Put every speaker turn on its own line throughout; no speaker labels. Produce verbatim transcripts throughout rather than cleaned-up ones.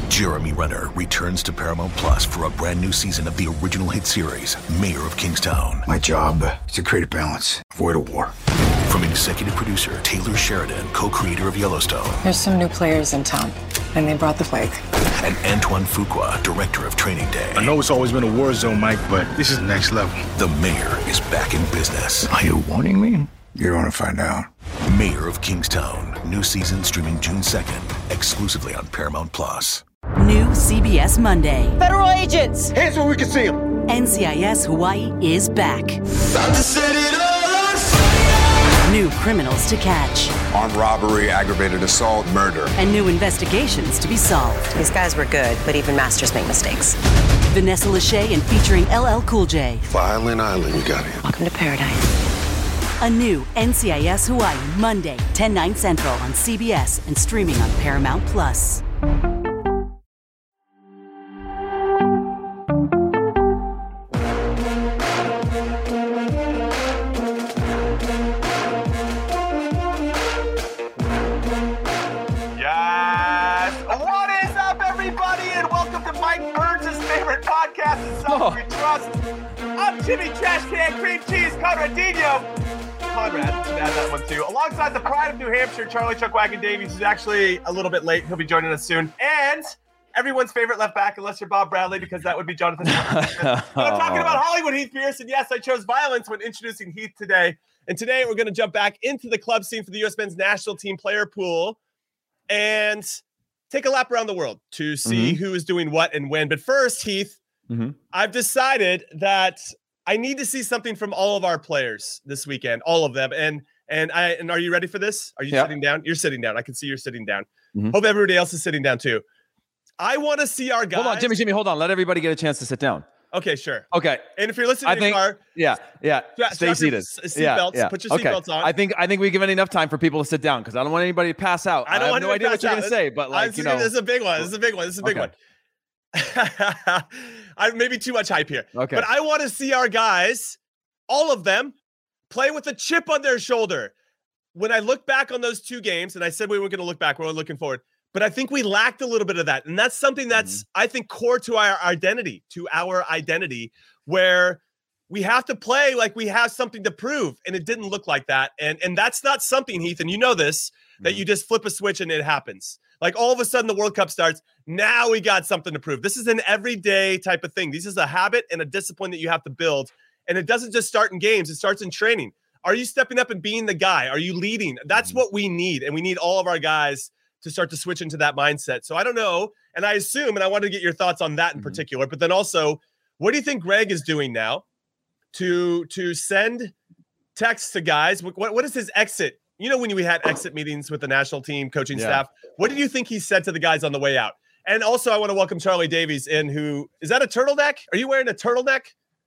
Jeremy Renner returns to Paramount Plus for a brand new season of the original hit series, Mayor of Kingstown.
My job is to create a balance, avoid a war.
From executive producer Taylor Sheridan, co-creator of Yellowstone.
There's some new players in town, and they brought the plague.
And Antoine Fuqua, director of Training Day.
I know it's always been a war zone, Mike, but this is next level.
The Mayor is back in business.
Are you warning me? You're going to find out.
Mayor of Kingstown. New season streaming June second, exclusively on Paramount Plus.
New C B S Monday.
Federal agents!
Hands where we can see them!
N C I S Hawaii is back.
About to set it all on fire!
New criminals to catch.
Armed robbery, aggravated assault, murder.
And new investigations to be solved.
These guys were good, but even masters make mistakes.
Vanessa Lachey and featuring L L Cool J.
Violent Island we got here.
Welcome to paradise.
A new N C I S Hawaii, Monday, ten, nine Central on C B S and streaming on Paramount Plus.
We trust. I'm Jimmy Trash Can Cream Cheese Conradino. Conrad, should add that one too. Alongside the pride of New Hampshire, Charlie Chuckwagon Davies, who's actually a little bit late. He'll be joining us soon. And everyone's favorite left back, unless you're Bob Bradley, because that would be Jonathan. I'm talking about Hollywood Heath Pearce, and yes, I chose violence when introducing Heath today. And today we're going to jump back into the club scene for the U S men's national team player pool and take a lap around the world to see mm-hmm. who is doing what and when. But first, Heath, Mm-hmm. I've decided that I need to see something from all of our players this weekend, all of them. And and I and are you ready for this? Are you yeah. sitting down? You're sitting down. I can see you're sitting down. Mm-hmm. Hope everybody else is sitting down too. I want to see our guys.
Hold on, Jimmy, Jimmy, hold on. Let everybody get a chance to sit down.
Okay, sure.
Okay.
And if you're listening
I
to
think,
the car,
yeah, yeah,
strap,
stay
strap
seated.
Seat
yeah,
belts,
yeah.
Put your
okay.
seatbelts on.
I think I think we given enough time for people to sit down because I don't want anybody to pass out.
I don't
I
want
have no idea what you're
out.
going to say, but like,
this
you know.
This is a big one. This is a big one. This is a big
okay.
one. I maybe too much hype here.
Okay.
But I want to see our guys, all of them, play with a chip on their shoulder. When I look back on those two games, and I said we weren't going to look back, we're only looking forward. But I think we lacked a little bit of that. And that's something that's, mm-hmm. I think, core to our identity, to our identity, where we have to play like we have something to prove. And it didn't look like that. And, and that's not something, Heath, and you know this, mm-hmm. that you just flip a switch and it happens. Like all of a sudden the World Cup starts. Now we got something to prove. This is an everyday type of thing. This is a habit and a discipline that you have to build. And it doesn't just start in games. It starts in training. Are you stepping up and being the guy? Are you leading? That's what we need. And we need all of our guys to start to switch into that mindset. So I don't know. And I assume, and I wanted to get your thoughts on that in mm-hmm. particular, but then also, what do you think Greg is doing now to, to send texts to guys? What, what is his exit? You know, when we had exit meetings with the national team coaching yeah. staff, what did you think he said to the guys on the way out? And also, I want to welcome Charlie Davies in, who is that a turtleneck? Are you wearing a turtleneck?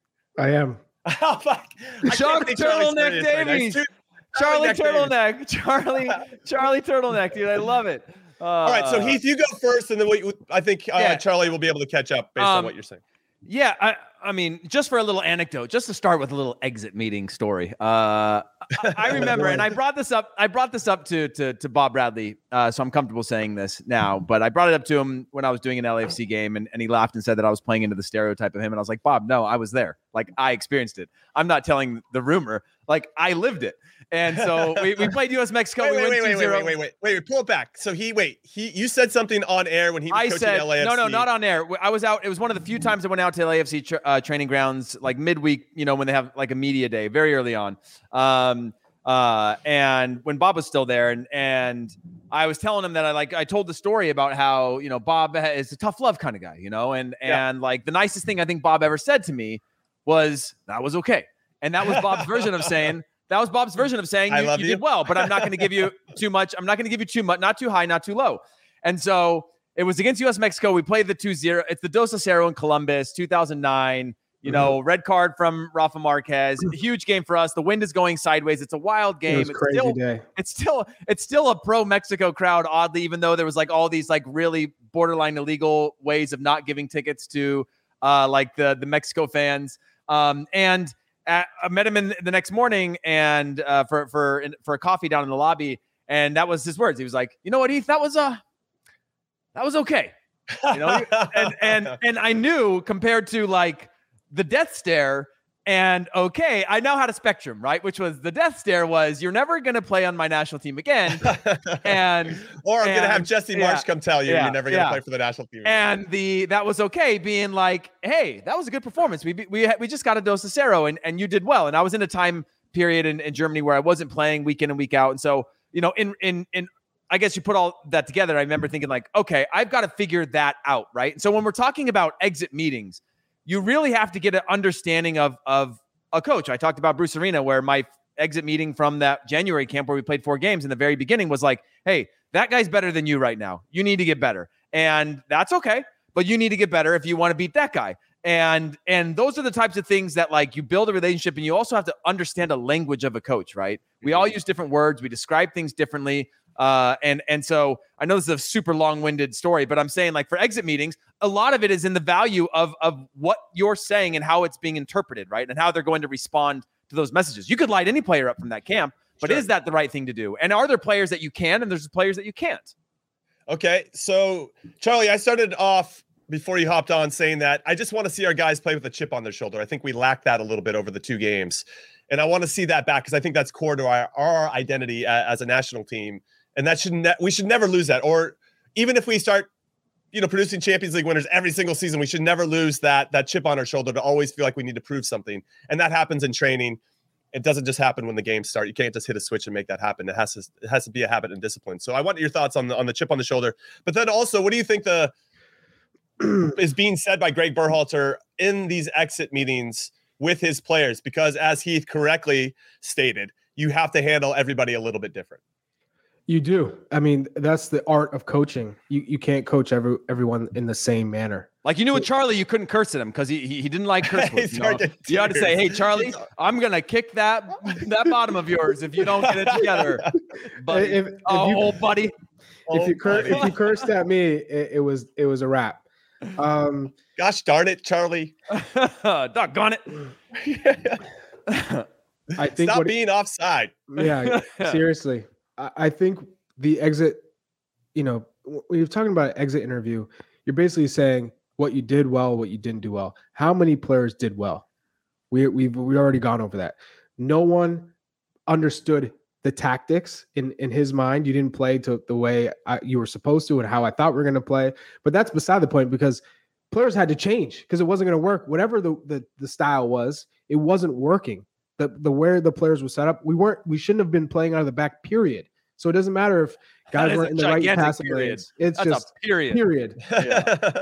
I am.
Oh, fuck.
Chuck Turtleneck Davies. Right Charlie Turtleneck. Charlie, Charlie Turtleneck, dude. I love it. Uh,
All right. So, Heath, you go first, and then we, I think uh, yeah. Charlie will be able to catch up based um, on what you're saying.
Yeah, I, I mean, just for a little anecdote, just to start with a little exit meeting story. Uh, I, I remember, and I brought this up. I brought this up to to, to Bob Bradley, uh, so I'm comfortable saying this now. But I brought it up to him when I was doing an L A F C game, and, and he laughed and said that I was playing into the stereotype of him. And I was like, Bob, no, I was there. Like, I experienced it. I'm not telling the rumor. Like, I lived it. And so we, we played U S Mexico.
Wait,
we
wait,
went
wait,
two
wait,
zero.
wait, wait, wait, wait, wait, pull it back. So he, wait, he, you said something on air when he was
I
coaching
said,
L A F C.
No, no, not on air. I was out. It was one of the few times I went out to L A F C tra- uh, training grounds, like midweek, you know, when they have like a media day, very early on. Um, uh, and when Bob was still there, and and I was telling him that I like I told the story about how, you know, Bob is a tough love kind of guy, you know, and and yeah. like the nicest thing I think Bob ever said to me was that was okay, and that was Bob's version of saying. That was Bob's version of saying you, you, you did well, but I'm not going to give you too much. I'm not going to give you too much, not too high, not too low. And so it was against U S Mexico. We played the two zero. It's the Dos a Cero in Columbus, two thousand nine. You know, mm-hmm. red card from Rafa Marquez. Huge game for us. The wind is going sideways. It's a wild game.
It was
it's
crazy
still,
day.
It's still it's still a pro Mexico crowd, oddly, even though there was like all these like really borderline illegal ways of not giving tickets to uh, like the the Mexico fans. Um, and At, I met him in the next morning and uh, for for for a coffee down in the lobby, and that was his words. He was like, "You know what, Heath? That was uh, that was okay." You know, and and and I knew compared to like the death stare. And okay, I now had a spectrum, right? Which was the death stare was you're never going to play on my national team again. And
or I'm
and,
going to have Jesse Marsh
yeah,
come tell you
yeah,
you're never going to
yeah.
play for the national team.
And the that was okay being like, hey, that was a good performance. We we we just got a dose of Cero and, and you did well. And I was in a time period in, in Germany where I wasn't playing week in and week out. And so, you know, in in in I guess you put all that together. I remember thinking like, okay, I've got to figure that out, right? And so when we're talking about exit meetings, you really have to get an understanding of of a coach. I talked about Bruce Arena, where my exit meeting from that January camp where we played four games in the very beginning was like, hey, that guy's better than you right now. You need to get better. And that's okay, but you need to get better if you want to beat that guy. And and those are the types of things that like you build a relationship, and you also have to understand a language of a coach, right? We all use different words. We describe things differently. Uh, and and so I know this is a super long-winded story, but I'm saying like for exit meetings, a lot of it is in the value of of what you're saying and how it's being interpreted, right? And how they're going to respond to those messages. You could light any player up from that camp, but sure. Is that the right thing to do? And are there players that you can, and there's players that you can't?
Okay, so Charlie, I started off before you hopped on saying that I just want to see our guys play with a chip on their shoulder. I think we lacked that a little bit over the two games, and I want to see that back because I think that's core to our, our identity as a national team. And that should ne- we should never lose that. Or even if we start, you know, producing Champions League winners every single season, we should never lose that that chip on our shoulder to always feel like we need to prove something. And that happens in training. It doesn't just happen when the games start. You can't just hit a switch and make that happen. It has to it has to be a habit and discipline. So I want your thoughts on the on the chip on the shoulder. But then also, what do you think the is being said by Greg Berhalter in these exit meetings with his players? Because as Heath correctly stated, you have to handle everybody a little bit different.
You do. I mean, that's the art of coaching. You you can't coach every everyone in the same manner.
Like you knew with Charlie, you couldn't curse at him because he, he he didn't like curse words. You, know? You had to say, "Hey, Charlie, I'm gonna kick that that bottom of yours if you don't get it together." Buddy. If, if oh, you, buddy.
If you cur- if you cursed at me, it, it was it was a wrap. Um,
Gosh darn it, Charlie!
Doggone it!
I think
stop
what,
being offside.
Yeah, seriously. I think the exit, you know, when you're talking about an exit interview, you're basically saying what you did well, what you didn't do well. How many players did well? We we've we already gone over that. No one understood the tactics in in his mind. You didn't play to the way I, you were supposed to and how I thought we were going to play. But that's beside the point because players had to change because it wasn't going to work. Whatever the, the the style was, it wasn't working. The the where the players were set up, we weren't. We shouldn't have been playing out of the back. Period. So it doesn't matter if guys weren't in the right passing lanes. It's
That's
just
a period.
Period. Yeah.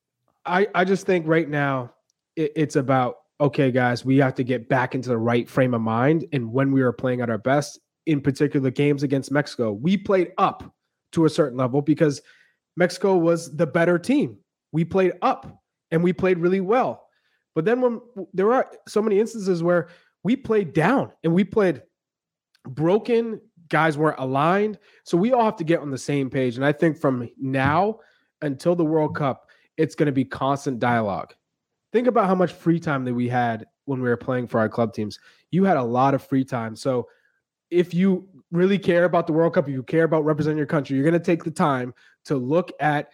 I I just think right now it, it's about okay, guys. We have to get back into the right frame of mind. And when we were playing at our best, in particular games against Mexico, we played up to a certain level because Mexico was the better team. We played up and we played really well. But then when there are so many instances where we played down and we played broken, guys weren't aligned. So we all have to get on the same page. And I think from now until the World Cup, it's going to be constant dialogue. Think about how much free time that we had when we were playing for our club teams. You had a lot of free time. So if you really care about the World Cup, if you care about representing your country, you're going to take the time to look at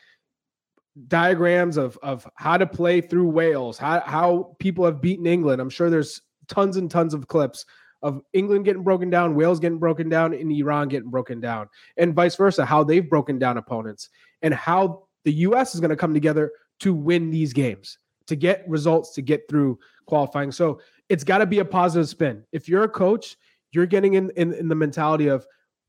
diagrams of, of how to play through Wales, how, how people have beaten England. I'm sure there's tons and tons of clips of England getting broken down, Wales getting broken down, and Iran getting broken down, and vice versa, how they've broken down opponents, and how the U S is going to come together to win these games, to get results, to get through qualifying. So it's got to be a positive spin. If you're a coach, you're getting in, in, in the mentality of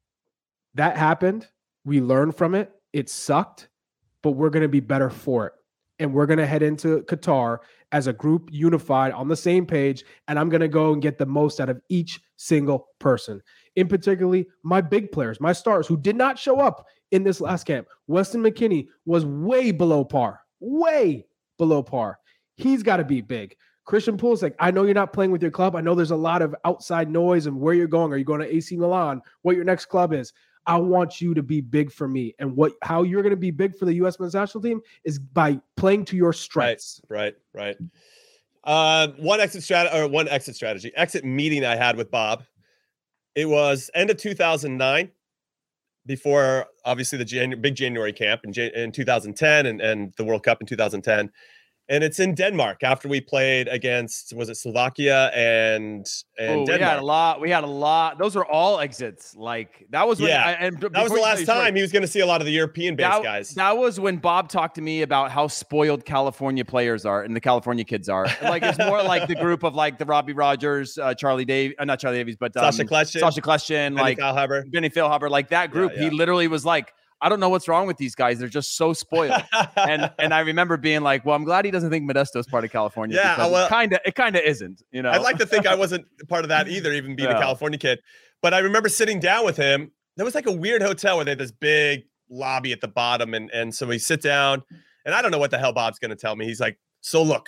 that happened, we learned from it, it sucked, but we're going to be better for it. And we're going to head into Qatar as a group unified on the same page. And I'm going to go and get the most out of each single person. In particularly my big players, my stars who did not show up in this last camp. Weston McKennie was way below par, way below par. He's got to be big. Christian Pulisic, I know you're not playing with your club. I know there's a lot of outside noise and where you're going. Are you going to A C Milan? What your next club is? I want you to be big for me. And what how you're going to be big for the U S men's national team is by playing to your strengths.
Right, right, right. Uh, one exit strategy or one exit strategy, exit meeting I had with Bob. It was end of two thousand nine. before obviously the Janu- big January camp in, Jan- in two thousand ten and, and the World Cup in two thousand ten. And it's in Denmark after we played against, was it Slovakia and, and
Ooh,
Denmark?
We had a lot. We had a lot. Those are all exits. Like that was when,
yeah.
I, and
that was the last time story, he was going to see a lot of the European-based
that,
guys.
That was when Bob talked to me about how spoiled California players are and the California kids are. Like it's more like the group of like the Robbie Rogers, uh, Charlie Dave, uh, not Charlie Davies, but um,
Sasha Kleshin,
Sasha Kleshin, like
Feilhaber.
Benny Feilhaber, like that group. Yeah, yeah. He literally was like, I don't know what's wrong with these guys. They're just so spoiled. and and I remember being like, well, I'm glad he doesn't think Modesto's part of California.
Yeah, well,
it kind of it kind of isn't. You know,
I'd like to think I wasn't part of that either, even being yeah. a California kid. But I remember sitting down with him. There was like a weird hotel where they had this big lobby at the bottom, and and so we sit down, and I don't know what the hell Bob's going to tell me. He's like, so look,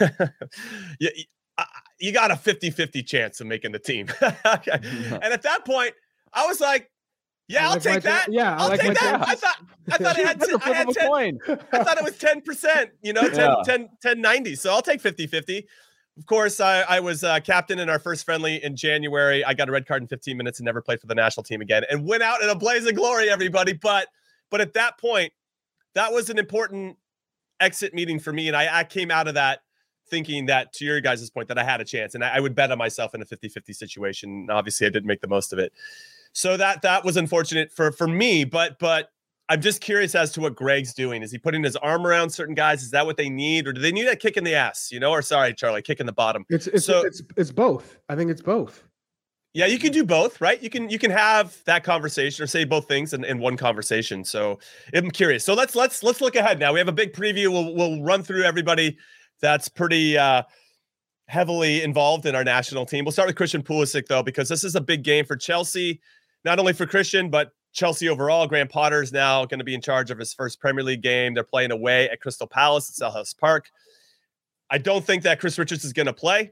you, you got a fifty-fifty chance of making the team. And at that point, I was like, yeah, I'll like take that. T- yeah, I'll like take that. I thought I thought it had, t- I, had ten, I thought it was ten percent, you know, ten, yeah. ten, ten ninety. So I'll take fifty-fifty. Of course, I, I was uh, captain in our first friendly in January. I got a red card in fifteen minutes and never played for the national team again and went out in a blaze of glory, everybody. But but at that point, that was an important exit meeting for me. And I, I came out of that thinking that, to your guys' point, that I had a chance. And I, I would bet on myself in a fifty-fifty situation. Obviously, I didn't make the most of it. So that that was unfortunate for, for me, but but I'm just curious as to what Greg's doing. Is he putting his arm around certain guys? Is that what they need, or do they need a kick in the ass? You know, or sorry, Charlie, kick in the bottom.
It's it's so, it's it's both. I think it's both.
Yeah, you can do both, right? You can you can have that conversation or say both things in, in one conversation. So I'm curious. So let's let's let's look ahead now. We have a big preview. We'll we'll run through everybody that's pretty uh, heavily involved in our national team. We'll start with Christian Pulisic though, because this is a big game for Chelsea. Not only for Christian, but Chelsea overall. Graham Potter is now going to be in charge of his first Premier League game. They're playing away at Crystal Palace at Selhurst Park. I don't think that Chris Richards is going to play.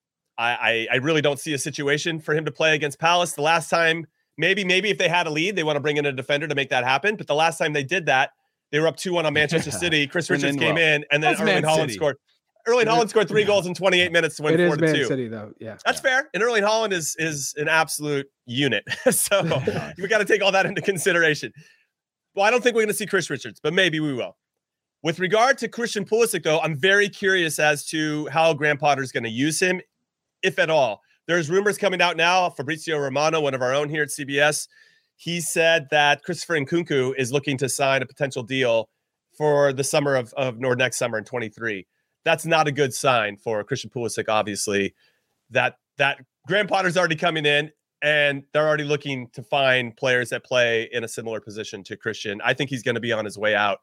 I, I, I really don't see a situation for him to play against Palace. The last time, maybe, maybe if they had a lead, they want to bring in a defender to make that happen. But the last time they did that, they were up two one on Manchester City. Chris Richards came well. in, and then That's Erling Haaland scored. Erling Haaland scored three goals in twenty-eight minutes to win
it
four
is
to
Man
two.
City, though. Yeah,
that's yeah. fair. And Erling Haaland is is an absolute unit. So we got to take all that into consideration. Well, I don't think we're going to see Chris Richards, but maybe we will. With regard to Christian Pulisic, though, I'm very curious as to how Graham Potter is going to use him, if at all. There's rumors coming out now. Fabrizio Romano, one of our own here at C B S, he said that Christopher Nkunku is looking to sign a potential deal for the summer of, of or next summer in twenty-three. That's not a good sign for Christian Pulisic, obviously. That that Graham Potter's already coming in, and they're already looking to find players that play in a similar position to Christian. I think he's going to be on his way out.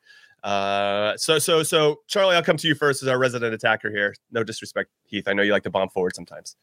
Uh, so, so, so, Charlie, I'll come to you first as our resident attacker here. No disrespect, Heath. I know you like to bomb forward sometimes.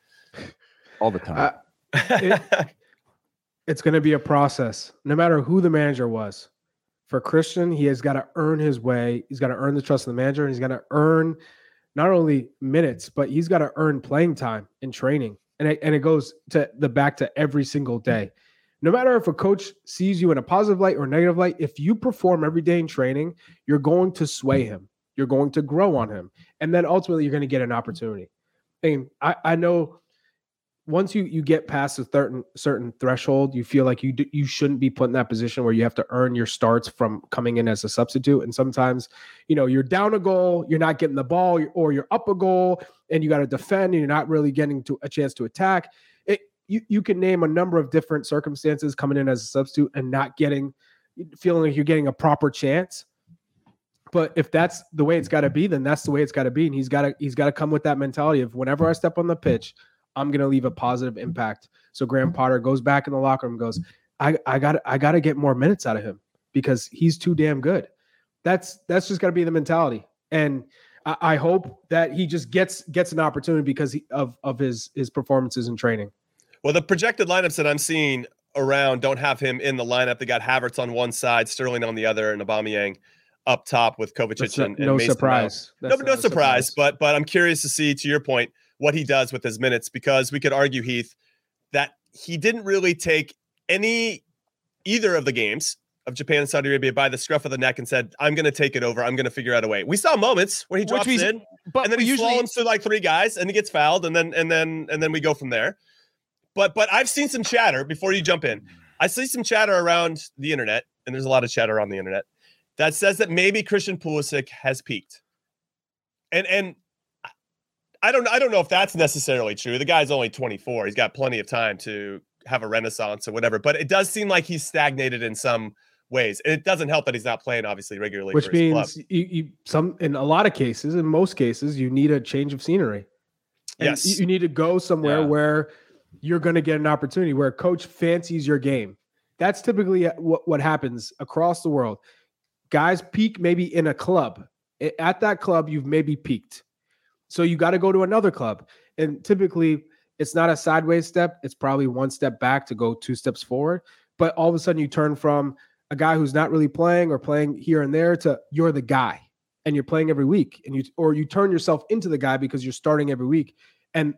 All the time.
Uh, it, it's going to be a process, no matter who the manager was. For Christian, he has got to earn his way. He's got to earn the trust of the manager, and he's got to earn not only minutes, but he's got to earn playing time in training. And it, and it goes to the back to every single day. No matter if a coach sees you in a positive light or negative light, if you perform every day in training, you're going to sway him. You're going to grow on him. And then ultimately, you're going to get an opportunity. And I, I know once you you get past a certain certain threshold, you feel like you do, you shouldn't be put in that position where you have to earn your starts from coming in as a substitute. And sometimes, you know, you're down a goal, you're not getting the ball, or you're up a goal, and you got to defend, and you're not really getting to a chance to attack. It you you can name a number of different circumstances coming in as a substitute and not getting, feeling like you're getting a proper chance. But if that's the way it's got to be, then that's the way it's got to be. And he's got to he's got to come with that mentality of whenever I step on the pitch, I'm going to leave a positive impact. So Graham Potter goes back in the locker room and goes, I, I got I got to get more minutes out of him because he's too damn good. That's that's just got to be the mentality. And I, I hope that he just gets gets an opportunity because he, of, of his, his performances in training.
Well, the projected lineups that I'm seeing around don't have him in the lineup. They got Havertz on one side, Sterling on the other, and Aubameyang up top with Kovacic
no,
and, and
no
Mason
surprise.
No, no surprise, surprise, but but I'm curious to see, to your point, what he does with his minutes, because we could argue, Heath, that he didn't really take any either of the games of Japan and Saudi Arabia by the scruff of the neck and said, I'm going to take it over. I'm going to figure out a way. We saw moments where he drops in, but and then he usually slaloms to like three guys and he gets fouled, and then and then and then we go from there. But but I've seen some chatter before you jump in. I see some chatter around the internet, and there's a lot of chatter on the internet that says that maybe Christian Pulisic has peaked. And and I don't I don't know if that's necessarily true. The guy's only twenty-four. He's got plenty of time to have a renaissance or whatever, but it does seem like he's stagnated in some ways. And it doesn't help that he's not playing obviously regularly.
Which
for his
means
club.
You, you some in a lot of cases, in most cases, you need a change of scenery. And
yes.
You, you need to go somewhere
Yeah.
where you're going to get an opportunity, where a coach fancies your game. That's typically what, what happens across the world. Guys peak maybe in a club. At that club, you've maybe peaked. So you got to go to another club. And typically, it's not a sideways step. It's probably one step back to go two steps forward. But all of a sudden, you turn from a guy who's not really playing or playing here and there to you're the guy. And you're playing every week. And you or you turn yourself into the guy because you're starting every week. And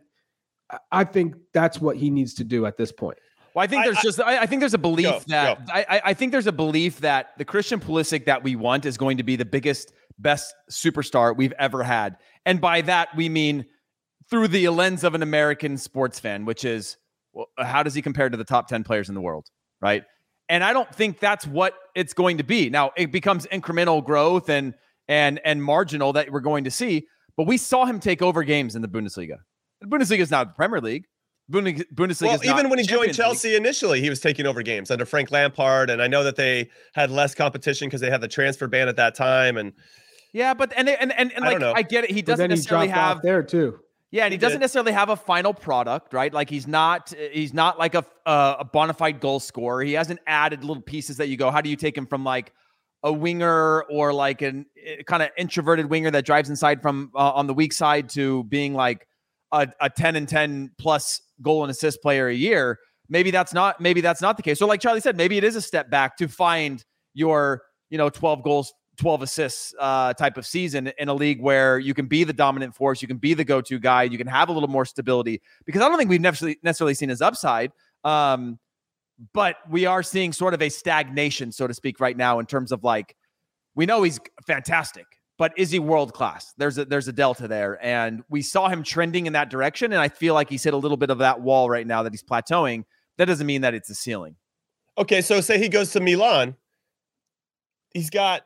I think that's what he needs to do at this point.
Well, I think there's
I,
just I, I think there's a belief
go,
that
go.
I, I think there's a belief that the Christian Pulisic that we want is going to be the biggest, best superstar we've ever had. And by that we mean through the lens of an American sports fan, which is, well, how does he compare to the top ten players in the world, right? And I don't think that's what it's going to be. Now it becomes incremental growth and and and marginal that we're going to see. But we saw him take over games in the Bundesliga. The Bundesliga is not the Premier League. Bundesliga
well,
is not
even when he joined
Champions
Chelsea
League.
initially, he was taking over games under Frank Lampard, and I know that they had less competition because they had the transfer ban at that time. And
yeah, but and and and, and
I
like
don't know.
I get it. He
But
doesn't
then he
necessarily
dropped
have
off there too.
yeah, and he,
He
doesn't
did.
necessarily have a final product, right? Like he's not he's not like a uh, a bona fide goal scorer. He hasn't added little pieces that you go, how do you take him from like a winger or like an kind of introverted winger that drives inside from uh, on the weak side to being like a, a ten and ten plus goal and assist player a year? Maybe that's not maybe that's not the case. So like Charlie said, maybe it is a step back to find your, you know, twelve goals, twelve assists uh, type of season in a league where you can be the dominant force, you can be the go-to guy, you can have a little more stability. Because I don't think we've necessarily necessarily seen his upside, um, but we are seeing sort of a stagnation, so to speak, right now in terms of like, we know he's fantastic, but is he world class? There's a there's a delta there, and we saw him trending in that direction, and I feel like he's hit a little bit of that wall right now that he's plateauing. That doesn't mean that it's a ceiling.
okay, so say he goes to Milan. He's got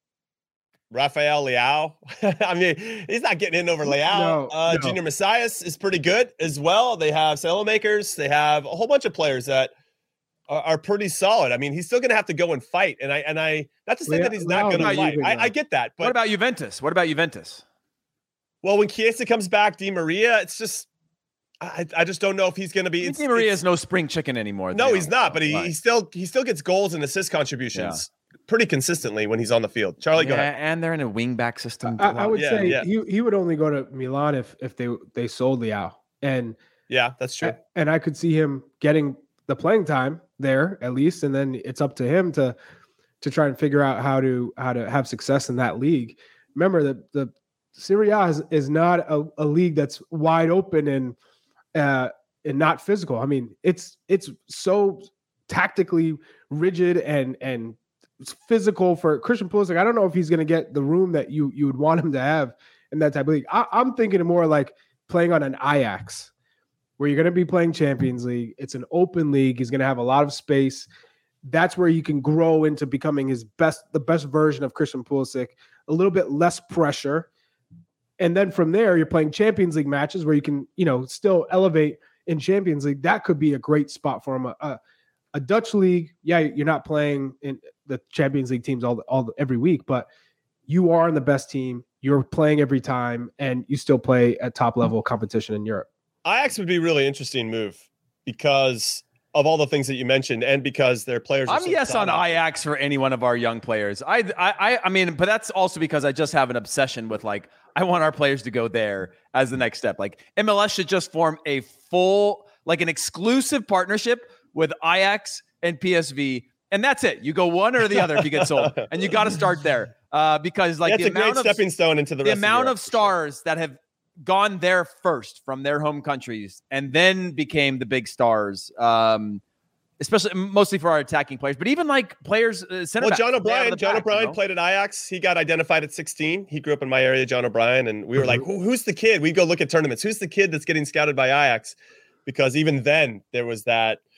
Rafael Leao. I mean, he's not getting in over Leao.
No,
uh,
no.
Junior Messias is pretty good as well. They have Sailmakers. They have a whole bunch of players that are, are pretty solid. I mean, he's still going to have to go and fight. And I, and I, not to say
Leao-
that he's not
Leao
going to
is
fight.
moving
I,
on.
I get that. But
What about Juventus? What about Juventus?
well, when Chiesa comes back, Di Maria, it's just, I, I just don't know if he's going to be. It's,
Di Maria
it's-
is no spring chicken anymore. to
no,
be
he's
honest,
not.
though.
But he,
Right.
he still he still gets goals and assist contributions pretty consistently when he's on the field. Charlie, go
yeah,
ahead.
and they're in a wing back system.
I, I would
Yeah,
say
yeah.
he he would only go to Milan if if they they sold Leao, and
Yeah, that's true.
and I could see him getting the playing time there at least, and then it's up to him to to try and figure out how to how to have success in that league. Remember that the Serie A is, is not a, a league that's wide open and uh, and not physical. I mean, it's it's so tactically rigid and and it's physical for Christian Pulisic. I don't know if he's going to get the room that you you would want him to have in that type of league. I, I'm thinking of more like playing on an Ajax, where you're going to be playing Champions League. It's an open league. He's going to have a lot of space. That's where you can grow into becoming his best, the best version of Christian Pulisic. A little bit less pressure. And then from there, you're playing Champions League matches where you can, you know, still elevate in Champions League. That could be a great spot for him. A, a, a Dutch league, yeah, you're not playing in the Champions League teams all, all every week, but you are in the best team. You're playing every time, and you still play at top level competition in Europe.
Ajax would be a really interesting move because of all the things that you mentioned, and because their players. Are
I'm
so
yes on
solid.
Ajax for any one of our young players. I, I, I mean, but that's also because I just have an obsession with like I want our players to go there as the next step. Like M L S should just form a full, like an exclusive partnership with Ajax and P S V, and that's it. You go one or the other if you get sold, and you got to start there uh, because like
That's
the
a great
amount of
stepping stone into the,
the
rest
amount
of,
of stars that have gone there first from their home countries and then became the big stars. Um, Especially mostly for our attacking players, but even like players. Uh, center
Well,
backs,
John
they have
O'Brien.
the
John
back,
O'Brien
you know?
played at Ajax. He got identified at sixteen. He grew up in my area, John O'Brien, and we were like,
Mm-hmm.
Who, "Who's the kid?" We go look at tournaments. Who's the kid that's getting scouted by Ajax? Because even then, there was that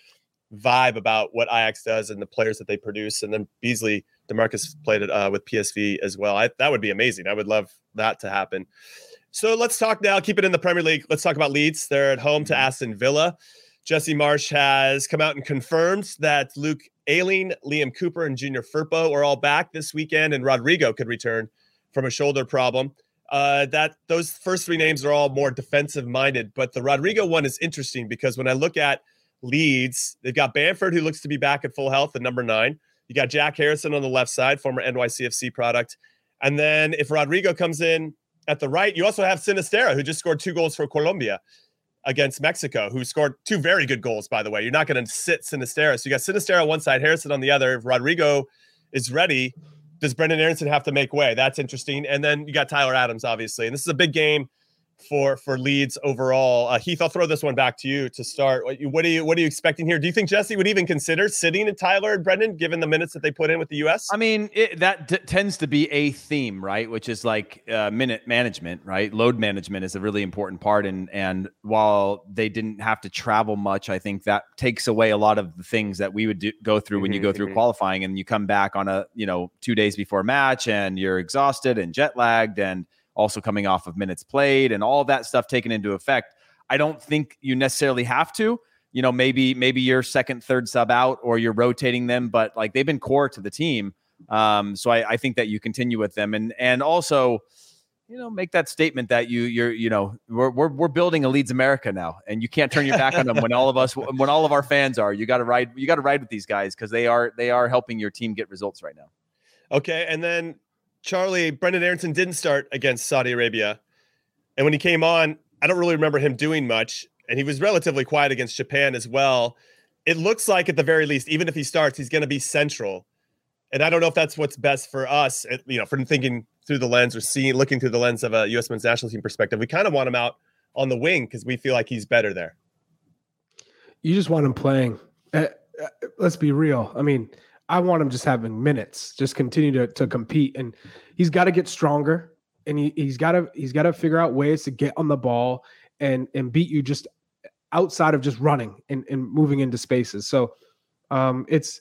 vibe about what Ajax does and the players that they produce. And then Beasley, DeMarcus played it uh, with P S V as well. I, that would be amazing. I would love that to happen. So let's talk now, keep it in the Premier League. Let's talk about Leeds. They're at home to Aston Villa. Jesse Marsch has come out and confirmed that Luke Ayling, Liam Cooper, and Junior Firpo are all back this weekend, and Rodrigo could return from a shoulder problem. Uh, that those first three names are all more defensive-minded, but the Rodrigo one is interesting because when I look at Leeds, they've got Bamford, who looks to be back at full health at number nine. You got Jack Harrison on the left side, former N Y C F C product. And then if Rodrigo comes in at the right, you also have Sinistera, who just scored two goals for Colombia against Mexico, who scored two very good goals, by the way. You're not going to sit Sinistera. So you got Sinistera on one side, Harrison on the other. If Rodrigo is ready, does Brendan Aronson have to make way? That's interesting. And then you got Tyler Adams, obviously. And this is a big game for for Leeds overall. Uh, Heath, I'll throw this one back to you to start. What, what are you what are you expecting here? Do you think Jesse would even consider sitting in Tyler and Brendan, given the minutes that they put in with the U S?
I mean, it, that d- tends to be a theme, right? Which is like uh, minute management, right? Load management is a really important part. And and while they didn't have to travel much, I think that takes away a lot of the things that we would do, go through when mm-hmm, you go through mm-hmm. qualifying and you come back on a, you know, two days before a match and you're exhausted and jet lagged and also coming off of minutes played and all that stuff taken into effect. I don't think you necessarily have to, you know, maybe, maybe you're second, third sub out or you're rotating them, but like they've been core to the team. Um, so I, I think that you continue with them and, and also, you know, make that statement that you, you're, you know, we're, we're, we're building a Leeds America now and you can't turn your back on them when all of us, when all of our fans are, you got to ride, you got to ride with these guys because they are, they are helping your team get results right now.
Okay. And then Charlie, Brendan Aronson didn't start against Saudi Arabia. And when he came on, I don't really remember him doing much. And he was relatively quiet against Japan as well. It looks like at the very least, even if he starts, he's going to be central. And I don't know if that's what's best for us, you know, from thinking through the lens or seeing, looking through the lens of a U S men's national team perspective. We kind of want him out on the wing because we feel like he's better there.
You just want him playing. Uh, uh, let's be real. I mean, I want him just having minutes, just continue to, to compete. And he's got to get stronger and he, he's got to, he's got to figure out ways to get on the ball and, and beat you just outside of just running and, and moving into spaces. So um, it's,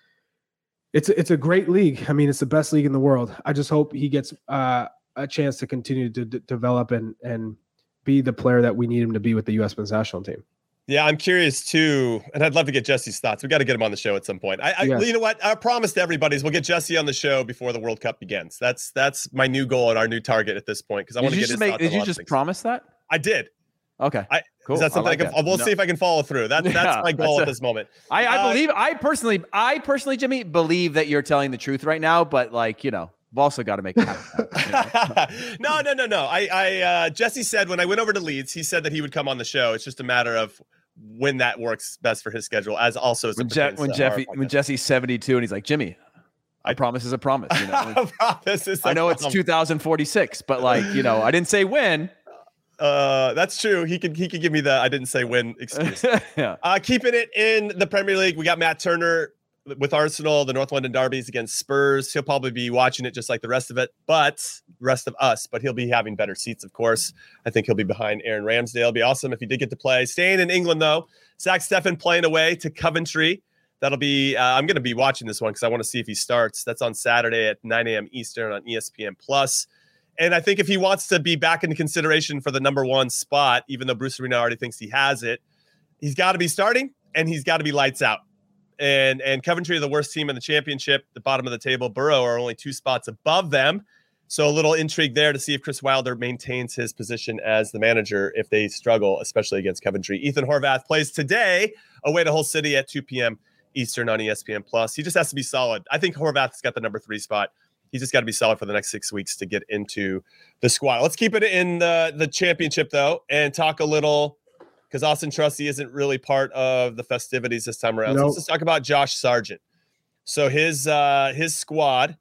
it's, it's a great league. I mean, it's the best league in the world. I just hope he gets uh, a chance to continue to d- develop and, and be the player that we need him to be with the U S men's national team.
Yeah, I'm curious too, and I'd love to get Jesse's thoughts. We got to get him on the show at some point. I, I yes. You know what? Our promise to everybody is we'll get Jesse on the show before the World Cup begins. That's that's my new goal and our new target at this point because I want to get his
make,
thoughts.
Did you
on
just
things.
promise that?
I did.
Okay,
I,
cool.
Is that something I, like I can? That. We'll no. see if I can follow through. That, that's yeah, my goal that's at a, this moment.
I, I
uh,
believe. I personally, I personally, Jimmy, believe that you're telling the truth right now. But like, you know. We've also got to make it happen. You
no,
know?
no, no, no. I, I, uh, Jesse said when I went over to Leeds, he said that he would come on the show. It's just a matter of when that works best for his schedule, as also as
when, Je- when Jeffy, when Jesse's seventy-two and he's like, Jimmy, I, I promise is a promise. You know?
promise is a
I know
promise.
It's two thousand forty-six, but like, you know, I didn't say when.
Uh, that's true. He could he could give me the I didn't say when excuse. yeah. Uh, keeping it in the Premier League, we got Matt Turner with Arsenal, the North London derbies against Spurs. He'll probably be watching it just like the rest of it, but the rest of us, but he'll be having better seats, of course. I think he'll be behind Aaron Ramsdale. It'll be awesome if he did get to play. Staying in England, though, Zach Steffen playing away to Coventry. That'll be, uh, I'm going to be watching this one because I want to see if he starts. That's on Saturday at nine a.m. Eastern on E S P N Plus. And I think if he wants to be back into consideration for the number one spot, even though Bruce Arena already thinks he has it, he's got to be starting and he's got to be lights out. And and Coventry are the worst team in the championship, the bottom of the table. Borough are only two spots above them. So a little intrigue there to see if Chris Wilder maintains his position as the manager if they struggle, especially against Coventry. Ethan Horvath plays today away to Hull City at two p.m. Eastern on E S P N Plus. He just has to be solid. I think Horvath's got the number three spot. He's just got to be solid for the next six weeks to get into the squad. Let's keep it in the, the championship, though, and talk a little – because Austin Trusty isn't really part of the festivities this time around. Nope. So let's just talk about Josh Sargent. So his uh, his squad,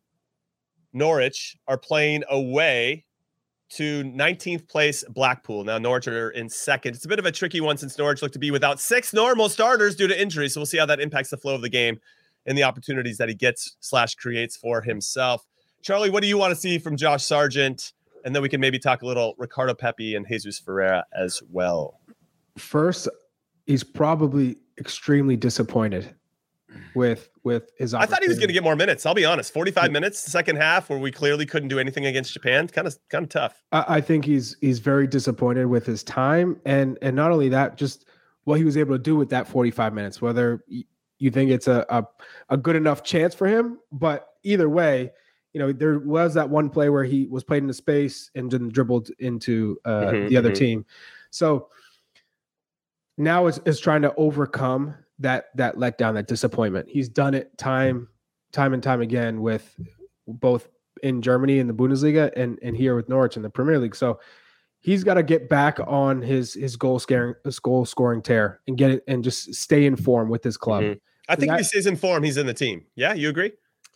Norwich, are playing away to nineteenth place Blackpool. Now Norwich are in second. It's a bit of a tricky one since Norwich look to be without six normal starters due to injury. So we'll see how that impacts the flow of the game and the opportunities that he gets slash creates for himself. Charlie, what do you want to see from Josh Sargent? And then we can maybe talk a little Ricardo Pepi and Jesus Ferreira as well.
First, he's probably extremely disappointed with with his.
I thought he was going to get more minutes. I'll be honest. forty-five minutes, the second half, where we clearly couldn't do anything against Japan. Kind of, kind of tough.
I, I think he's he's very disappointed with his time, and and not only that, just what he was able to do with that forty-five minutes. Whether you think it's a a, a good enough chance for him, but either way, you know, there was that one play where he was played into space and then dribbled into uh, mm-hmm, the other mm-hmm. team. So now it's, it's trying to overcome that that letdown, that disappointment. He's done it time, time and time again with both in Germany in the Bundesliga and, and here with Norwich in the Premier League. So he's got to get back on his his goal scoring his goal scoring tear and get it and just stay in form with his club.
Mm-hmm. I think that, if he stays in form, he's in the team. Yeah, you agree?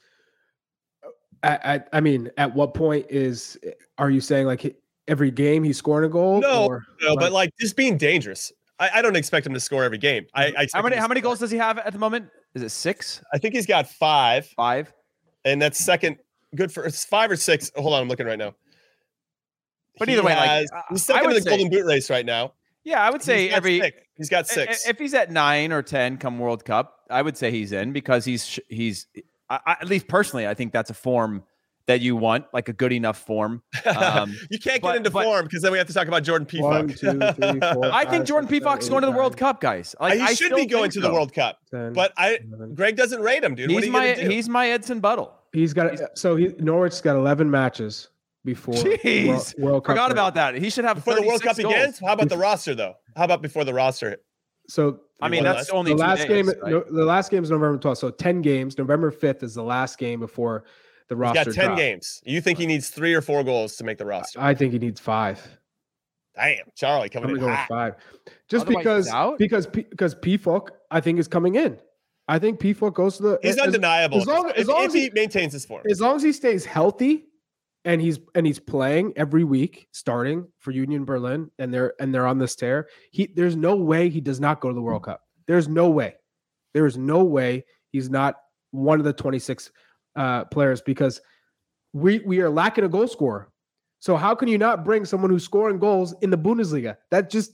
I, I I mean, at what point is are you saying like every game he's scoring a goal?
No,
or,
no, like, but like just being dangerous. I, I don't expect him to score every game. I, I
how many how many goals does he have at the moment? Is it six?
I think he's got five.
Five,
and that's second. Good for it's five or six. Hold on, I'm looking right now.
But either he way,
has,
like
he's second in the
say,
Golden Boot race right now.
Yeah, I would say
he's
every
six. he's got six.
If he's at nine or ten come World Cup, I would say he's in because he's he's I, I, at least personally, I think that's a form that you want, like a good enough form. Um,
you can't
but,
get into
but,
form because then we have to talk about Jordan Pefok.
One, two, three, four,
I think
five,
Jordan
six,
Pefok's
seven,
going to the
eight,
World
nine.
Cup, guys. Like,
he
I
should be going to
so.
the World Cup,
ten,
but I
eleven.
Greg doesn't rate him, dude.
He's
what are you
my
gonna do?
he's my Edson Buttle.
He's got he's, so he Norwich's got eleven matches before
Jeez.
World, World Cup.
Forgot about that. He should have
before the World Cup
goals.
begins. How about the roster though? How about before the roster?
So
I mean, that's
less?
only
the
two
last
days,
game.
right?
No, the last game is November twelfth. So ten games. November fifth is the last game before the
He's
roster.
got ten
drops.
games. You think he needs three or four goals to make the roster?
I think he needs five.
Damn, Charlie coming
I'm
in
gonna go
hot.
with five, just
Otherwise
because
he's out?
because P, because Pefok I think is coming in. I think Pefok goes to the.
He's
as,
undeniable.
As long,
if,
as, long
if
as
he
he
maintains his form.
as long as he stays healthy, and he's and he's playing every week, starting for Union Berlin, and they're and they're on this tear. He there's no way he does not go to the World Cup. There's no way. There is no way he's not one of the twenty-six uh, players because we we are lacking a goal scorer. So how can you not bring someone who's scoring goals in the Bundesliga? That just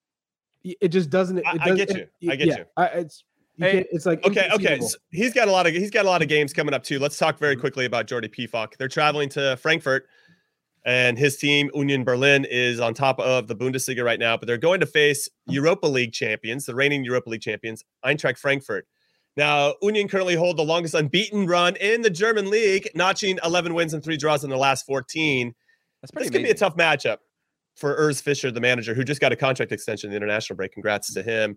it just doesn't. It
I,
doesn't
I get you.
it,
I get
yeah,
you.
I, it's you
Hey,
can't- it's like
Okay, okay.
inconceivable.
So he's got a lot of he's got a lot of games coming up too. Let's talk very quickly about Jordy Pefok. They're traveling to Frankfurt, and his team Union Berlin is on top of the Bundesliga right now. But they're going to face Europa League champions, the reigning Europa League champions, Eintracht Frankfurt. Now, Union currently hold the longest unbeaten run in the German league, notching eleven wins and three draws in the last fourteen.
That's pretty
This could be a tough matchup for Urs Fischer, the manager, who just got a contract extension in the international break. Congrats to him.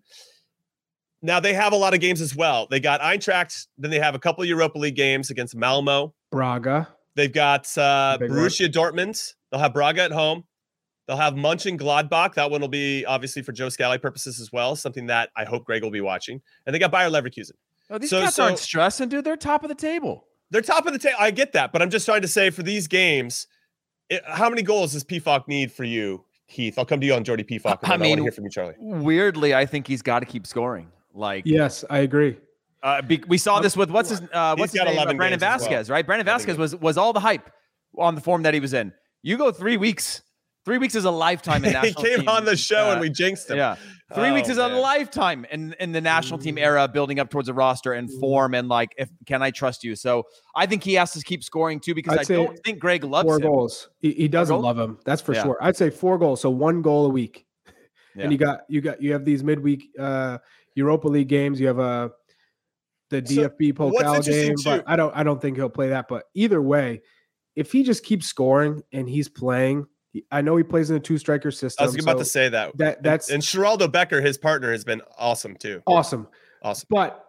Now, they have a lot of games as well. They got Eintracht, then they have a couple of Europa League games against Malmo.
Braga.
They've got uh,
Big
Borussia Dortmund. They'll have Braga at home. They'll have Mönchengladbach. That one will be obviously for Joe Scally purposes as well, something that I hope Greg will be watching. And they got Bayer Leverkusen.
Oh, these
So-
cats
so-
aren't stressing, dude. They're top of the table.
They're top of the table. I get that, but I'm just trying to say for these games, it, how many goals does Pefok need for you, Heath? I'll come to you on Jordy Pefok. And
I
I, I want
mean,
to hear from you, Charlie.
Weirdly, I think he's got to keep scoring. Like,
Yes, I agree.
uh, be, we saw this with what's his uh, what's
He's
his
got
name? Uh,
eleven
Brandon
games as well.
Vasquez, right? Brandon
eleven
Vasquez was was all the hype on the form that he was in. You go three weeks. Three weeks is a lifetime in
he
national
came
team,
on the show
uh,
and we jinxed him.
Yeah. Three
Oh,
weeks is a
man.
lifetime in, in the national team era, building up towards a roster and form and like, if can I trust you? So I think he has to keep scoring too because
I'd
I
say
don't think Greg loves
Four
him.
goals. He, he doesn't
goals?
love him. That's for
Yeah.
sure. I'd say four goals. So one goal a week.
Yeah.
And you got you got you have these midweek uh, Europa League games. You have a the
So,
D F B
what's
Pokal
interesting
game, but
too-
I don't I don't think he'll play that. But either way, if he just keeps scoring and he's playing, I know he plays in a two striker system.
I was about
so
to say that.
that that's
And Geraldo Becker, his partner, has been awesome too.
awesome.
Awesome.
But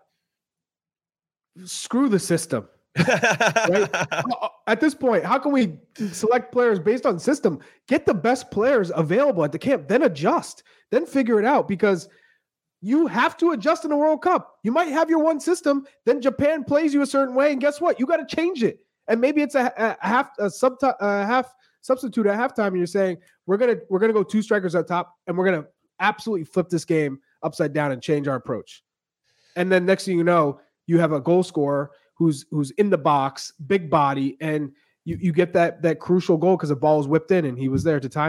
screw the system. Right? At this point, how can we select players based on system? Get the best players available at the camp, then adjust, then figure it out because you have to adjust in the World Cup. You might have your one system, then Japan plays you a certain way, and guess what? You got to change it. And maybe it's a, a half a sub a half substitute at halftime, and you're saying we're gonna we're gonna go two strikers up top, and we're gonna absolutely flip this game upside down and change our approach. And then next thing you know, you have a goal scorer who's who's in the box, big body, and you you get that that crucial goal because the ball was whipped in and he was there to time it.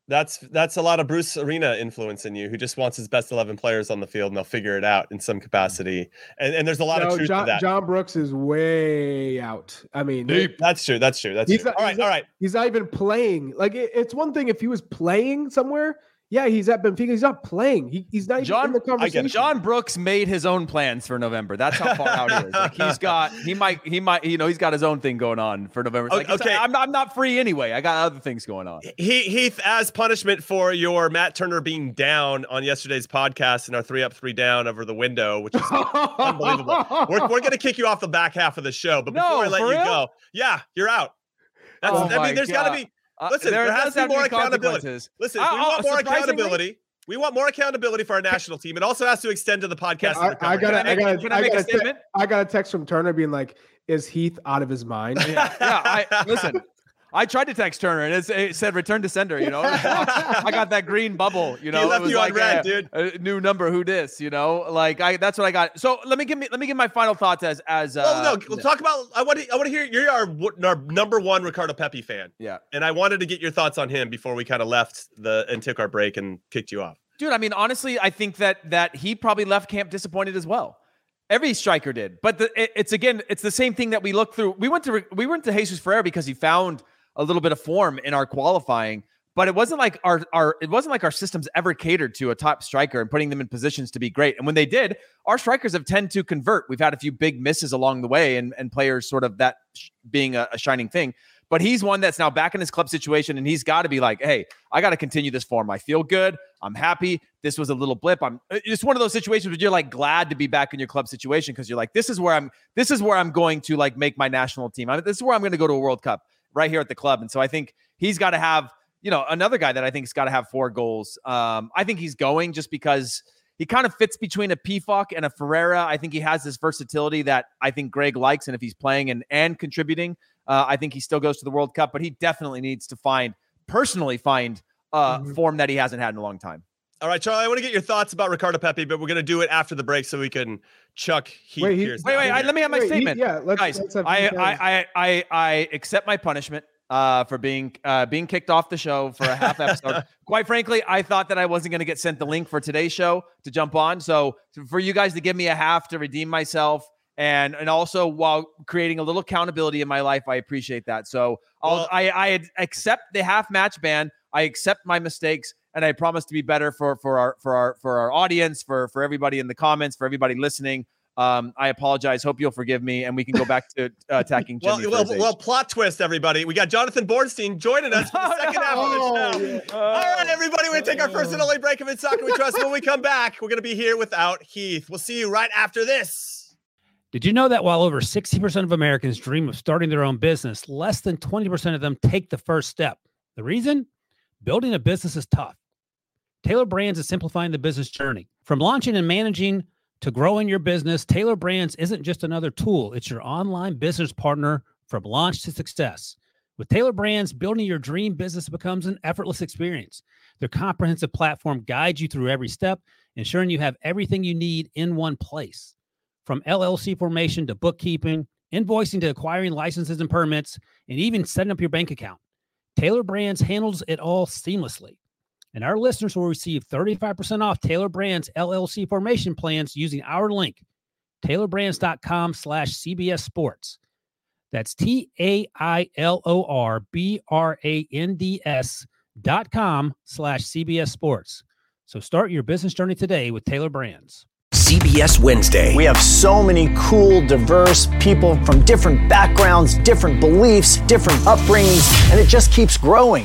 That's that's a lot of Bruce Arena influence in you, who just wants his best eleven players on the field, and they'll figure it out in some capacity. And and there's a lot
no,
of truth
John,
to that.
John Brooks is way out. I mean,
Deep. That's true. That's true. That's
he's
true.
Not,
all right,
not,
all right.
He's not even playing. Like it, it's one thing if he was playing somewhere. Yeah, he's at Benfica. He's not playing. He, he's not even
John,
in the conversation.
John Brooks made his own plans for November. That's how far out he is. Like he's got, he might, he might, you know, he's got his own thing going on for November. It's like,
okay,
I'm not, I'm not free anyway. I got other things going on.
He, Heath, as punishment for your Matt Turner being down on yesterday's podcast and our three up, three down over the window, which is unbelievable. We're, we're going to kick you off the back half of the show, but before
no,
I let you
real?
go, yeah, you're out. That's,
oh
I mean, there's got to be. Listen, uh, there, there has to be more accountability. Listen,
uh,
we want
uh,
more accountability. We want more accountability for our national team. It also has to extend to the podcast.
I, I got I got I got te- I got a text from Turner being like, "Is Heath out of his mind?"
Yeah, yeah I listen. I tried to text Turner and it said return to sender, you know. I got that green bubble, you know.
He left
it was
you
like
on red,
a,
dude.
A new number, who dis, you know? Like I that's what I got. So let me give me let me give my final thoughts as as uh
Oh no, we'll talk about I want to I want to hear you're our, our number one Ricardo Pepi fan.
Yeah.
And I wanted to get your thoughts on him before we kind of left the and took our break and kicked you off.
Dude, I mean, honestly, I think that that he probably left camp disappointed as well. Every striker did, but the, it, it's again, it's the same thing that we looked through. We went to we went to Jesus Ferreira because he found a little bit of form in our qualifying, but it wasn't like our our it wasn't like our systems ever catered to a top striker and putting them in positions to be great. And when they did, our strikers have tend to convert. We've had a few big misses along the way, and and players sort of that sh- being a, a shining thing. But he's one that's now back in his club situation, and he's got to be like, hey, I got to continue this form. I feel good. I'm happy. This was a little blip. I'm it's one of those situations where you're like glad to be back in your club situation because you're like, this is where I'm. This is where I'm going to like make my national team. I mean, this is where I'm going to go to a World Cup right here at the club. And so I think he's got to have, you know, another guy that I think has got to have four goals. Um, I think he's going just because he kind of fits between a P F O C and a Ferreira. I think he has this versatility that I think Greg likes, and if he's playing and and contributing. Uh, I think he still goes to the World Cup, but he definitely needs to find, personally find uh, mm-hmm. form that he hasn't had in a long time.
All right, Charlie, I want to get your thoughts about Ricardo Pepi, but we're going to do it after the break so we can chuck Heath.
Wait, he,
wait,
wait, wait I, let me have my
wait,
statement.
He, yeah, let's,
Guys,
let's have
I, I, I, I, I accept my punishment uh, for being uh, being kicked off the show for a half episode. Quite frankly, I thought that I wasn't going to get sent the link for today's show to jump on. So for you guys to give me a half to redeem myself, And and also while creating a little accountability in my life, I appreciate that. So I'll,
well,
I I accept the half match ban. I accept my mistakes, and I promise to be better for for our for our for our audience, for for everybody in the comments, for everybody listening. Um, I apologize. Hope you'll forgive me, and we can go back to uh, attacking Jimmy.
well, well, well, plot twist, everybody. We got Jonathan Bornstein joining us for the second half of the show.
yeah.
Oh, All right, everybody, we're going to take our first and only break of It's Soccer We Trust. When we come back, we're going to be here without Heath. We'll see you right after this.
Did you know that while over sixty percent of Americans dream of starting their own business, less than twenty percent of them take the first step? The reason? Building a business is tough. Taylor Brands is simplifying the business journey. From launching and managing to growing your business, Taylor Brands isn't just another tool. It's your online business partner from launch to success. With Taylor Brands, building your dream business becomes an effortless experience. Their comprehensive platform guides you through every step, ensuring you have everything you need in one place. From L L C formation to bookkeeping, invoicing to acquiring licenses and permits, and even setting up your bank account, Taylor Brands handles it all seamlessly. And our listeners will receive thirty-five percent off Taylor Brands L L C formation plans using our link, taylorbrands.com slash CBS Sports. That's T-A-I-L-O-R-B-R-A-N-D-S dot com slash CBS Sports. So start your business journey today with Taylor Brands.
C B S Wednesday. We have so many cool, diverse people from different backgrounds, different beliefs, different upbringings, and it just keeps growing.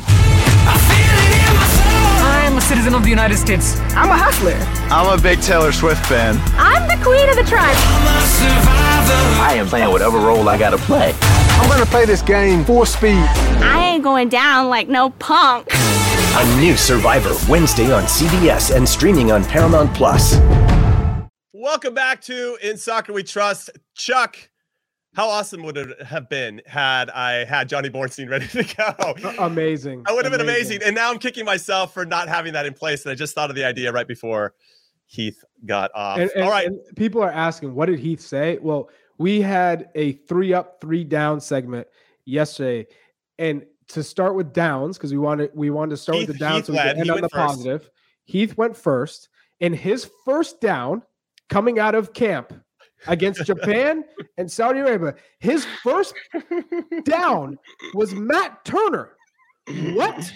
I'm a citizen of the United States.
I'm a hustler.
I'm a big Taylor Swift fan.
I'm the queen of the tribe.
I am playing whatever role I gotta play.
I'm gonna play this game full speed.
I ain't going down like no punk.
A new Survivor Wednesday on C B S and streaming on Paramount Plus.
Welcome back to In Soccer We Trust. Chuck, how awesome would it have been had I had Johnny Bornstein ready to go?
Amazing.
I would have been amazing. And now I'm kicking myself for not having that in place. And I just thought of the idea right before Heath got off.
And, and,
All right.
And people are asking, what did Heath say? Well, we had a three up, three down segment yesterday. And to start with downs because we wanted we wanted to start
Heath,
with the downs
Heath
so we could
led.
end
He
on the
went first.
positive. Heath went first, and his first down coming out of camp against Japan and Saudi Arabia, his first down was Matt Turner. What?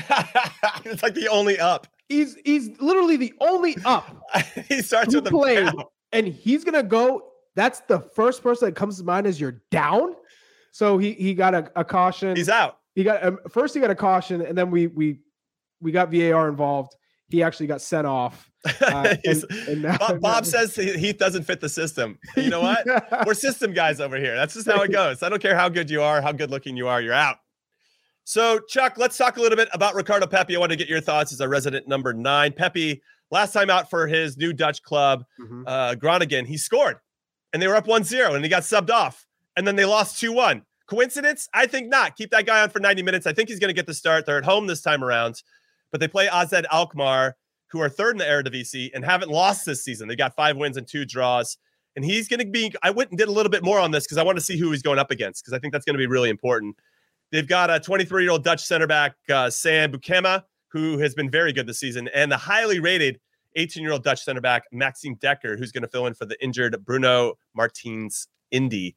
It's like the only up.
He's he's literally the only up.
He starts
who
with the
played,
down.
and he's gonna go. That's the first person that comes to mind as you're down. So he he got a, a caution.
He's out.
He got um, first he got a caution, and then we we we got V A R involved. He actually got sent off. Uh, and, and now,
Bob, Bob says he, he doesn't fit the system. You know what?
Yeah.
We're system guys over here. That's just how it goes. I don't care how good you are, how good looking you are, you're out. So, Chuck, let's talk a little bit about Ricardo Pepi. I want to get your thoughts as a resident number nine. Pepi, last time out for his new Dutch club, mm-hmm. uh, Groningen, he scored, and they were up one zero, and he got subbed off, and then they lost two one. Coincidence? I think not. Keep that guy on for ninety minutes. I think he's going to get the start. They're at home this time around, but they play A Z Alkmaar, who are third in the Eredivisie and haven't lost this season. They got five wins and two draws. And he's going to be, I went and did a little bit more on this because I want to see who he's going up against because I think that's going to be really important. They've got a twenty-three-year-old Dutch center back, uh, Sam Bukema, who has been very good this season, and the highly rated eighteen-year-old Dutch center back, Maxime Dekker, who's going to fill in for the injured Bruno Martins Indy.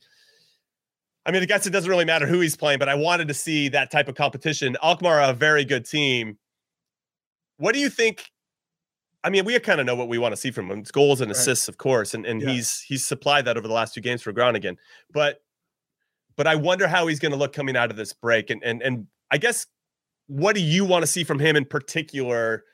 I mean, I guess it doesn't really matter who he's playing, but I wanted to see that type of competition. Alkmaar are a very good team. What do you think? I mean, we kind of know what we want to see from him. It's goals and assists, right. Of course, and, and yeah. he's he's supplied that over the last two games for Groningen. But but I wonder how he's going to look coming out of this break. And and and I guess, what do you want to see from him in particular,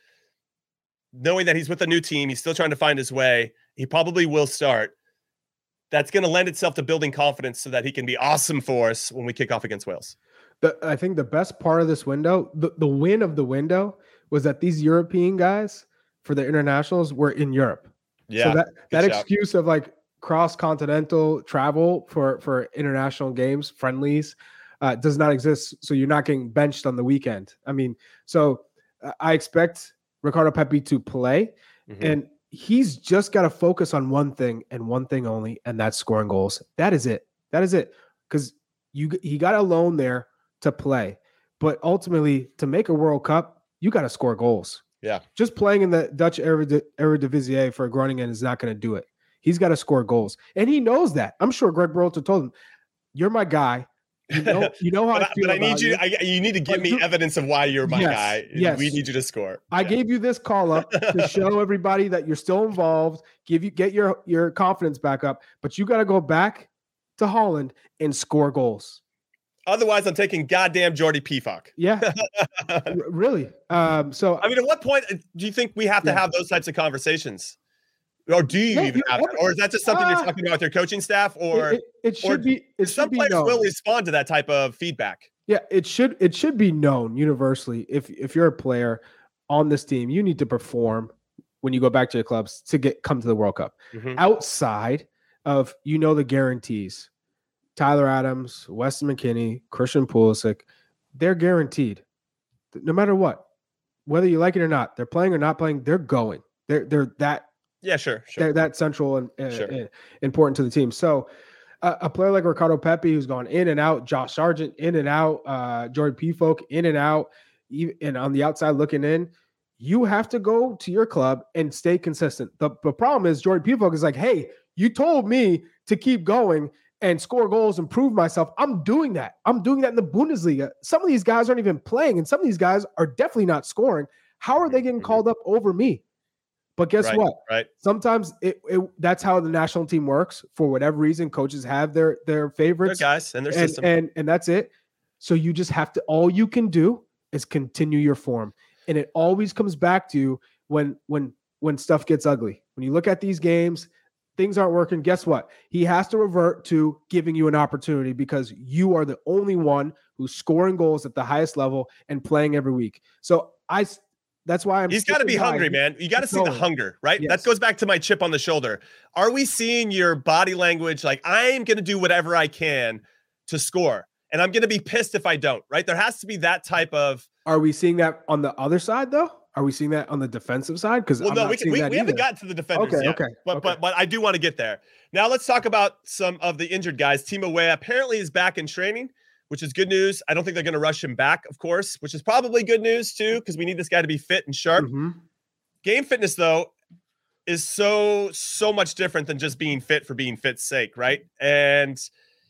knowing that he's with a new team, he's still trying to find his way, he probably will start. That's going to lend itself to building confidence so that he can be awesome for us when we kick off against Wales.
The, I think the best part of this window, the, the win of the window, was that these European guys for the internationals were in Europe.
Yeah.
So that, that
shout.
excuse of like cross-continental travel for, for international games, friendlies, uh, does not exist. So you're not getting benched on the weekend. I mean, so uh, I expect Ricardo Pepi to play, mm-hmm. and he's just got to focus on one thing and one thing only, and that's scoring goals. That is it. That is it. Because you he got a loan there to play, but ultimately to make a World Cup, you got to score goals.
Yeah. Just
playing in the Dutch Eredivisie for Groningen is not going to do it. He's got to score goals, and he knows that. I'm sure Greg Berhalter told him, "You're my guy. You know, you know how
but,
I feel
but I need you.
you.
I, you need to give but me you, evidence of why you're my
yes,
guy.
Yes.
We need you to score.
I yeah. gave you this call up to show everybody that you're still involved. Give you get your your confidence back up, but you got to go back to Holland and score goals.
Otherwise, I'm taking goddamn Jordy Pefok.
Yeah, R- really. Um, so
I mean, at what point do you think we have to yeah. have those types of conversations? Or do you yeah, even have ever, or is that just something uh, you're talking about with your coaching staff? Or
it, it, it should or be. It
some
should
players
be known.
will respond to that type of feedback.
Yeah, it should. It should be known universally. If if you're a player on this team, you need to perform when you go back to your clubs to get come to the World Cup. Mm-hmm. Outside of you know the guarantees, Tyler Adams, Weston McKennie, Christian Pulisic, they're guaranteed, no matter what, whether you like it or not. They're playing or not playing. They're going. They're they're that.
Yeah, sure, sure.
They're that central and uh,
sure.
uh, important to the team. So uh, a player like Ricardo Pepi, who's gone in and out, Josh Sargent in and out, uh, Jordy Pefok in and out, even, and on the outside looking in, you have to go to your club and stay consistent. The, the problem is Jordy Pefok is like, hey, you told me to keep going and score goals and prove myself. I'm doing that. I'm doing that in the Bundesliga. Some of these guys aren't even playing, and some of these guys are definitely not scoring. How are they getting called up over me? But guess
right,
what?
Right.
Sometimes it, it that's how the national team works. For whatever reason, coaches have their their favorites,
their guys, and their
and,
system,
and and that's it. So you just have to. All you can do is continue your form, and it always comes back to when when when stuff gets ugly. When you look at these games, things aren't working. Guess what? He has to revert to giving you an opportunity because you are the only one who's scoring goals at the highest level and playing every week. So I. That's why I'm.
He's got to be hungry, man. You got to see the hunger, right? Yes. That goes back to my chip on the shoulder. Are we seeing your body language? Like, I'm going to do whatever I can to score, and I'm going to be pissed if I don't, right? There has to be that type of.
Are we seeing that on the other side, though? Are we seeing that on the defensive side? Because
well, I'm no, we, can, we, we haven't gotten to the defenders
okay,
yet.
Okay,
but,
okay.
but but I do want to get there. Now let's talk about some of the injured guys. Timo Weah apparently is back in training, which is good news. I don't think they're going to rush him back, of course, which is probably good news too, because we need this guy to be fit and sharp.
Mm-hmm.
Game fitness, though, is so, so much different than just being fit for being fit's sake, right? And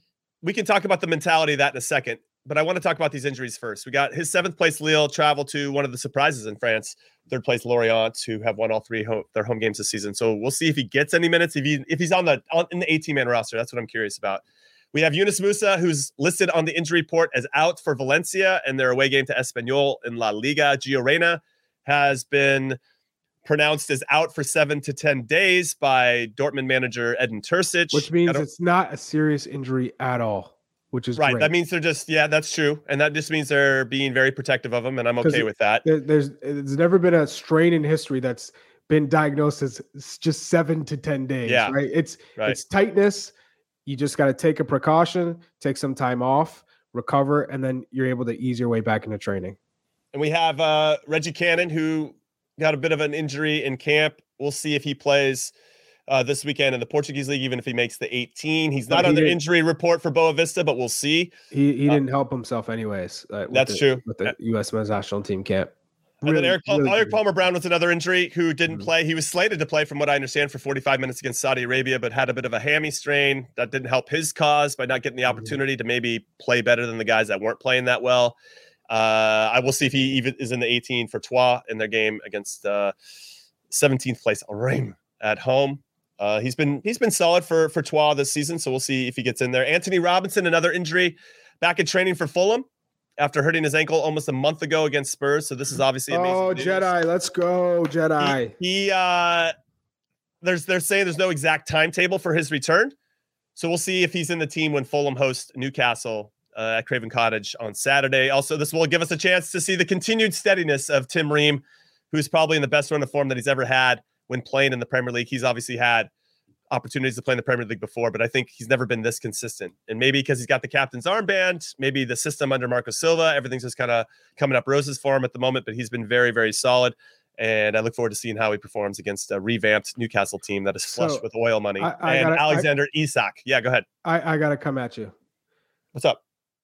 we can talk about the mentality of that in a second, but I want to talk about these injuries first. We got his seventh place Lille travel to one of the surprises in France, third place Lorient, who have won all three home, their home games this season. So we'll see if he gets any minutes, if he if he's on the on, in the eighteen-man roster. That's what I'm curious about. We have Yunus Musa, who's listed on the injury report as out for Valencia and their away game to Espanyol in La Liga. Gio Reyna has been pronounced as out for seven to ten days by Dortmund manager Edin Terzic.
Which means it's not a serious injury at all, which is
right.
great.
That means they're just, yeah, that's true. And that just means they're being very protective of him, and I'm okay with that.
There, there's, there's never been a strain in history that's been diagnosed as just seven to ten days,
yeah.
right? It's,
right.
it's tightness. You just got to take a precaution, take some time off, recover, and then you're able to ease your way back into training.
And we have uh, Reggie Cannon, who got a bit of an injury in camp. We'll see if he plays uh, this weekend in the Portuguese league, even if he makes the eighteen. He's not
he
on the
did.
injury report for Boa Vista, but we'll see.
He he
uh,
didn't help himself anyways. Uh, with
that's
the,
true.
With the U S men's national team camp.
And
Really,
then Eric,
really
Eric
good.
Palmer Brown was another injury who didn't
Mhm.
play. He was slated to play, from what I understand, for forty-five minutes against Saudi Arabia, but had a bit of a hammy strain. That didn't help his cause by not getting the opportunity to maybe play better than the guys that weren't playing that well. Uh, I will see if he even is in the eighteen for Troyes in their game against uh, seventeenth place Reims at home. Uh, he's been he's been solid for for Troyes this season, so we'll see if he gets in there. Anthony Robinson, another injury, back in training for Fulham after hurting his ankle almost a month ago against Spurs. So this is obviously amazing.
Oh,
news.
Jedi, let's go, Jedi.
He, he uh, there's they're saying there's no exact timetable for his return, so we'll see if he's in the team when Fulham hosts Newcastle uh, at Craven Cottage on Saturday. Also, this will give us a chance to see the continued steadiness of Tim Ream, who's probably in the best run of form that he's ever had when playing in the Premier League. He's obviously had opportunities to play in the Premier League before, but I think he's never been this consistent. And maybe because he's got the captain's armband, maybe the system under Marco Silva, everything's just kind of coming up roses for him at the moment, but he's been very, very solid. And I look forward to seeing how he performs against a revamped Newcastle team that is flush
So,
with oil money.
I- I
and
gotta-
Alexander Isak. Yeah, go ahead.
I, I got to come at you.
What's up?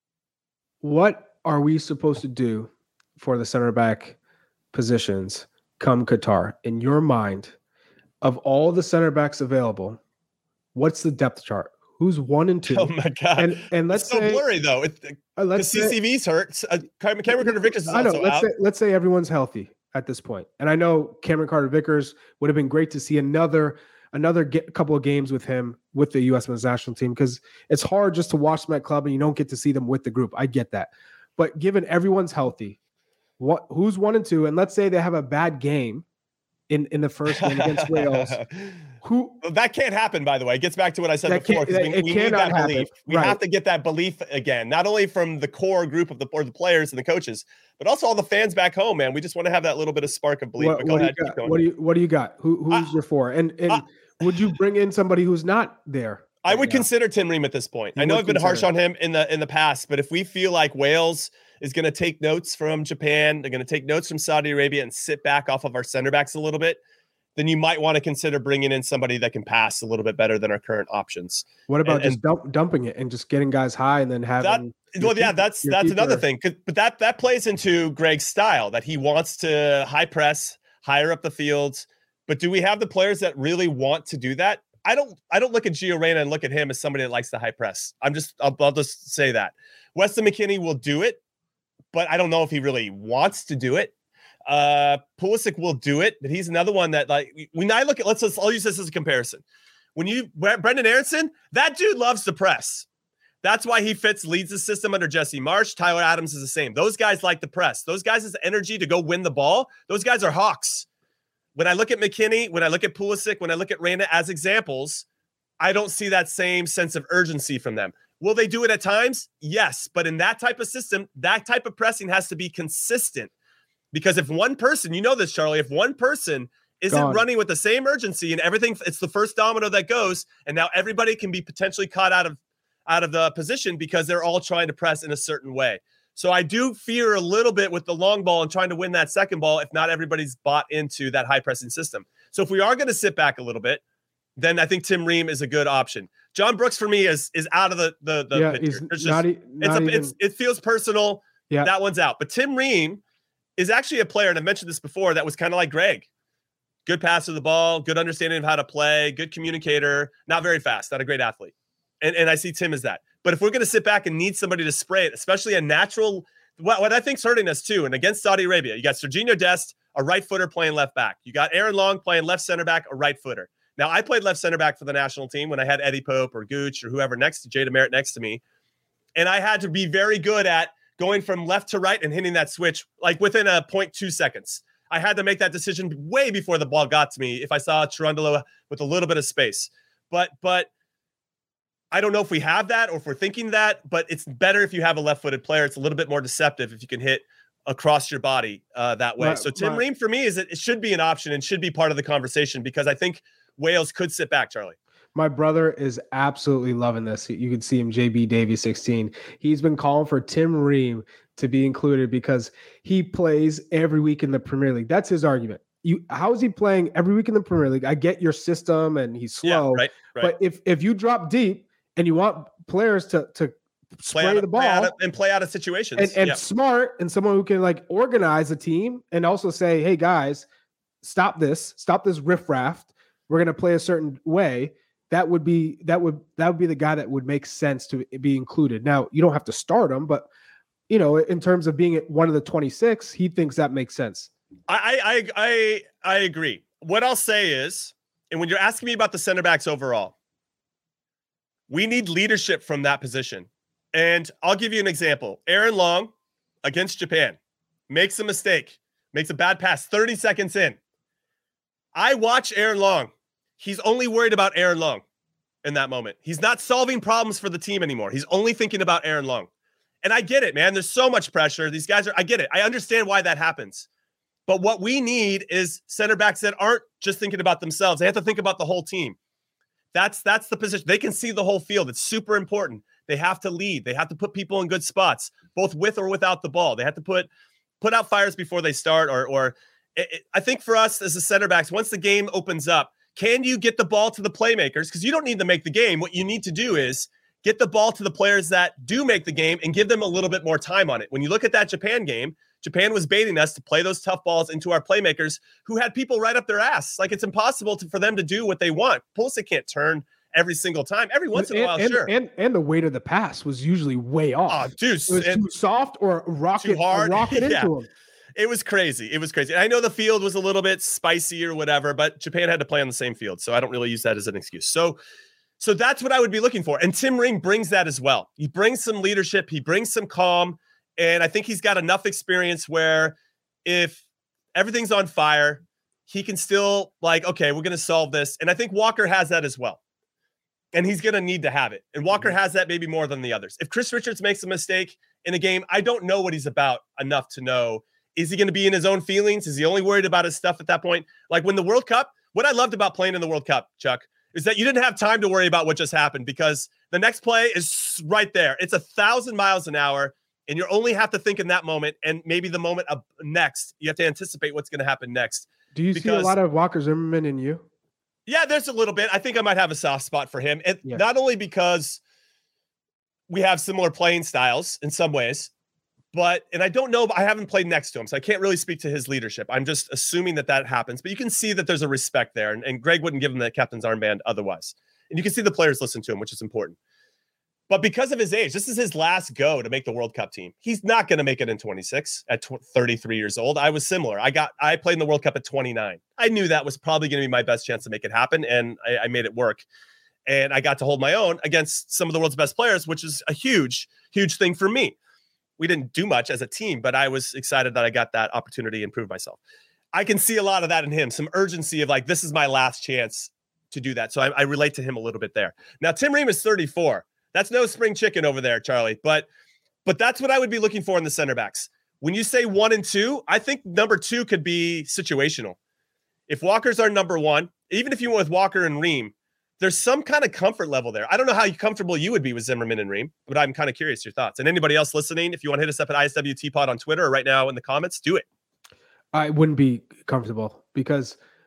What are we supposed to do for the center back positions come Qatar? In your mind, of all the center backs available, what's the depth chart? Who's one and two?
Oh my God.
And and let's
it's so
say,
blurry though. It,
uh,
the
let's
C
say,
C V's hurt. Uh, Cameron Carter Vickers is
I know.
also
Let's
out.
say let's say everyone's healthy at this point. And I know Cameron Carter Vickers would have been great to see another another ge- couple of games with him with the U S men's national team, because it's hard just to watch them at club and you don't get to see them with the group. I get that. But given everyone's healthy, what who's one and two, and let's say they have a bad game in, in the first game against Wales. Who
that can't happen, by the way. It gets back to what I said
That
before.
can't-
'Cause we,
it
we need
cannot
that
happen.
belief. We
Right.
have to get that belief again, not only from the core group of the or the players and the coaches, but also all the fans back home, man. We just want to have that little bit of spark of belief.
What,
But go
what do
ahead.
you
keep
got?
going.
What do you what do you got? Who who's
Uh,
your four? And and
uh,
would you bring in somebody who's not there?
I
right
would
now?
consider Tim Ream at this point.
You
I know
would
I've been harsh
consider.
on him in the in the past, but if we feel like Wales is going to take notes from Japan, they're going to take notes from Saudi Arabia and sit back off of our center backs a little bit, then you might want to consider bringing in somebody that can pass a little bit better than our current options.
What about
And-
just dump, dumping it and just getting guys high and then having
That,
your
well, yeah,
keep-
that's
your
that's another
keeper-
thing. 'Cause- But that that plays into Greg's style, that he wants to high press, higher up the fields. But do we have the players that really want to do that? I don't. I don't look at Gio Reyna and look at him as somebody that likes to high press. I'm just. I'll, I'll just say that Weston McKennie will do it, but I don't know if he really wants to do it. Uh, Pulisic will do it, but he's another one that, like, when I look at, let's just, I'll use this as a comparison. When you, Brendan Aronson, that dude loves to press. That's why he fits, leads the system under Jesse Marsh. Tyler Adams is the same. Those guys like to press. Those guys' has energy to go win the ball. Those guys are hawks. When I look at McKennie, when I look at Pulisic, when I look at Reyna as examples, I don't see that same sense of urgency from them. Will they do it at times? Yes. But in that type of system, that type of pressing has to be consistent. Because if one person, you know this, Charlie, if one person isn't
Gone.
running with the same urgency and everything, it's the first domino that goes, and now everybody can be potentially caught out of out of the position because they're all trying to press in a certain way. So I do fear a little bit with the long ball and trying to win that second ball if not everybody's bought into that high pressing system. So if we are going to sit back a little bit, then I think Tim Ream is a good option. John Brooks for me is is out of the the, the
yeah,
picture.
he's
There's
not,
just,
e- not
it's, a,
even,
it's it feels personal.
Yeah,
that one's out. But Tim Ream is actually a player, and I've mentioned this before, that was kind of like Greg. Good passer of the ball, good understanding of how to play, good communicator, not very fast, not a great athlete. And, and I see Tim as that. But if we're going to sit back and need somebody to spray it, especially a natural, what, what I think's hurting us too, and against Saudi Arabia, you got Serginho Dest, a right footer playing left back. You got Aaron Long playing left center back, a right footer. Now, I played left center back for the national team when I had Eddie Pope or Gooch or whoever next to Jada Merritt next to me. And I had to be very good at going from left to right and hitting that switch like within a zero point two seconds. I had to make that decision way before the ball got to me if I saw Cherundolo with a little bit of space. But but I don't know if we have that or if we're thinking that, but it's better if you have a left-footed player. It's a little bit more deceptive if you can hit across your body uh, that way. My, so Tim my, Ream for me is it, it should be an option and should be part of the conversation because I think Wales could sit back, Charlie.
My brother is absolutely loving this. You can see him, J B Davy sixteen. He's been calling for Tim Ream to be included because he plays every week in the Premier League. That's his argument. You, how is he playing every week in the Premier League? I get your system and he's slow,
yeah, right, right.
But if if you drop deep and you want players to to spray
play
the ball
play out of, and play out of situations
and, and
yeah.
smart and someone who can like organize a team and also say, hey guys, stop this, stop this riffraff. We're going to play a certain way. That would be that would that would be the guy that would make sense to be included. Now, you don't have to start him, but you know, in terms of being one of the twenty-six, he thinks that makes sense.
I I I I agree. What I'll say is, and when you're asking me about the center backs overall, we need leadership from that position. And I'll give you an example. Aaron Long against Japan makes a mistake, makes a bad pass thirty seconds in. I watch Aaron Long. He's only worried about Aaron Long in that moment. He's not solving problems for the team anymore. He's only thinking about Aaron Long. And I get it, man. There's so much pressure. These guys are, I get it. I understand why that happens. But what we need is center backs that aren't just thinking about themselves. They have to think about the whole team. That's that's the position. They can see the whole field. It's super important. They have to lead. They have to put people in good spots, both with or without the ball. They have to put put out fires before they start. Or or it, it, I think for us as the center backs, once the game opens up, can you get the ball to the playmakers? Because you don't need to make the game. What you need to do is get the ball to the players that do make the game and give them a little bit more time on it. When you look at that Japan game, Japan was baiting us to play those tough balls into our playmakers who had people right up their ass. Like it's impossible to, for them to do what they want. Pulisic can't turn every single time. Every once in a while,
and,
sure.
And and the weight of the pass was usually way off.
Oh, dude,
it was too soft or rocket,
too hard.
rocket
yeah.
into him.
It was crazy. It was crazy. I know the field was a little bit spicy or whatever, but Japan had to play on the same field. So I don't really use that as an excuse. So, so that's what I would be looking for. And Tim Ream brings that as well. He brings some leadership. He brings some calm. And I think he's got enough experience where if everything's on fire, he can still like, okay, we're going to solve this. And I think Walker has that as well. And he's going to need to have it. And Walker has that maybe more than the others. If Chris Richards makes a mistake in a game, I don't know what he's about enough to know. Is he going to be in his own feelings? Is he only worried about his stuff at that point? Like when the World Cup, what I loved about playing in the World Cup, Chuck, is that you didn't have time to worry about what just happened because the next play is right there. It's a thousand miles an hour and you only have to think in that moment and maybe the moment of next. You have to anticipate what's going to happen next.
Do you because, see a lot of Walker Zimmerman in you?
Yeah, there's a little bit. I think I might have a soft spot for him. And yeah. Not only because we have similar playing styles in some ways, but, and I don't know, I haven't played next to him, so I can't really speak to his leadership. I'm just assuming that that happens, but you can see that there's a respect there, and, and Greg wouldn't give him the captain's armband otherwise. And you can see the players listen to him, which is important. But because of his age, this is his last go to make the World Cup team. He's not going to make it in twenty-six at thirty-three years old. I was similar. I got, I played in the World Cup at twenty-nine. I knew that was probably going to be my best chance to make it happen, and I, I made it work. And I got to hold my own against some of the world's best players, which is a huge, huge thing for me. We didn't do much as a team, but I was excited that I got that opportunity and prove myself. I can see a lot of that in him, some urgency of like, this is my last chance to do that. So I, I relate to him a little bit there. Now, Tim Ream is thirty-four. That's no spring chicken over there, Charlie. But but that's what I would be looking for in the center backs. When you say one and two, I think number two could be situational. If Walker's our number one, even if you went with Walker and Ream, there's some kind of comfort level there. I don't know how comfortable you would be with Zimmerman and Ream, but I'm kind of curious your thoughts. And anybody else listening, if you want to hit us up at I S W T Pod on Twitter or right now in the comments, do it.
I wouldn't be comfortable because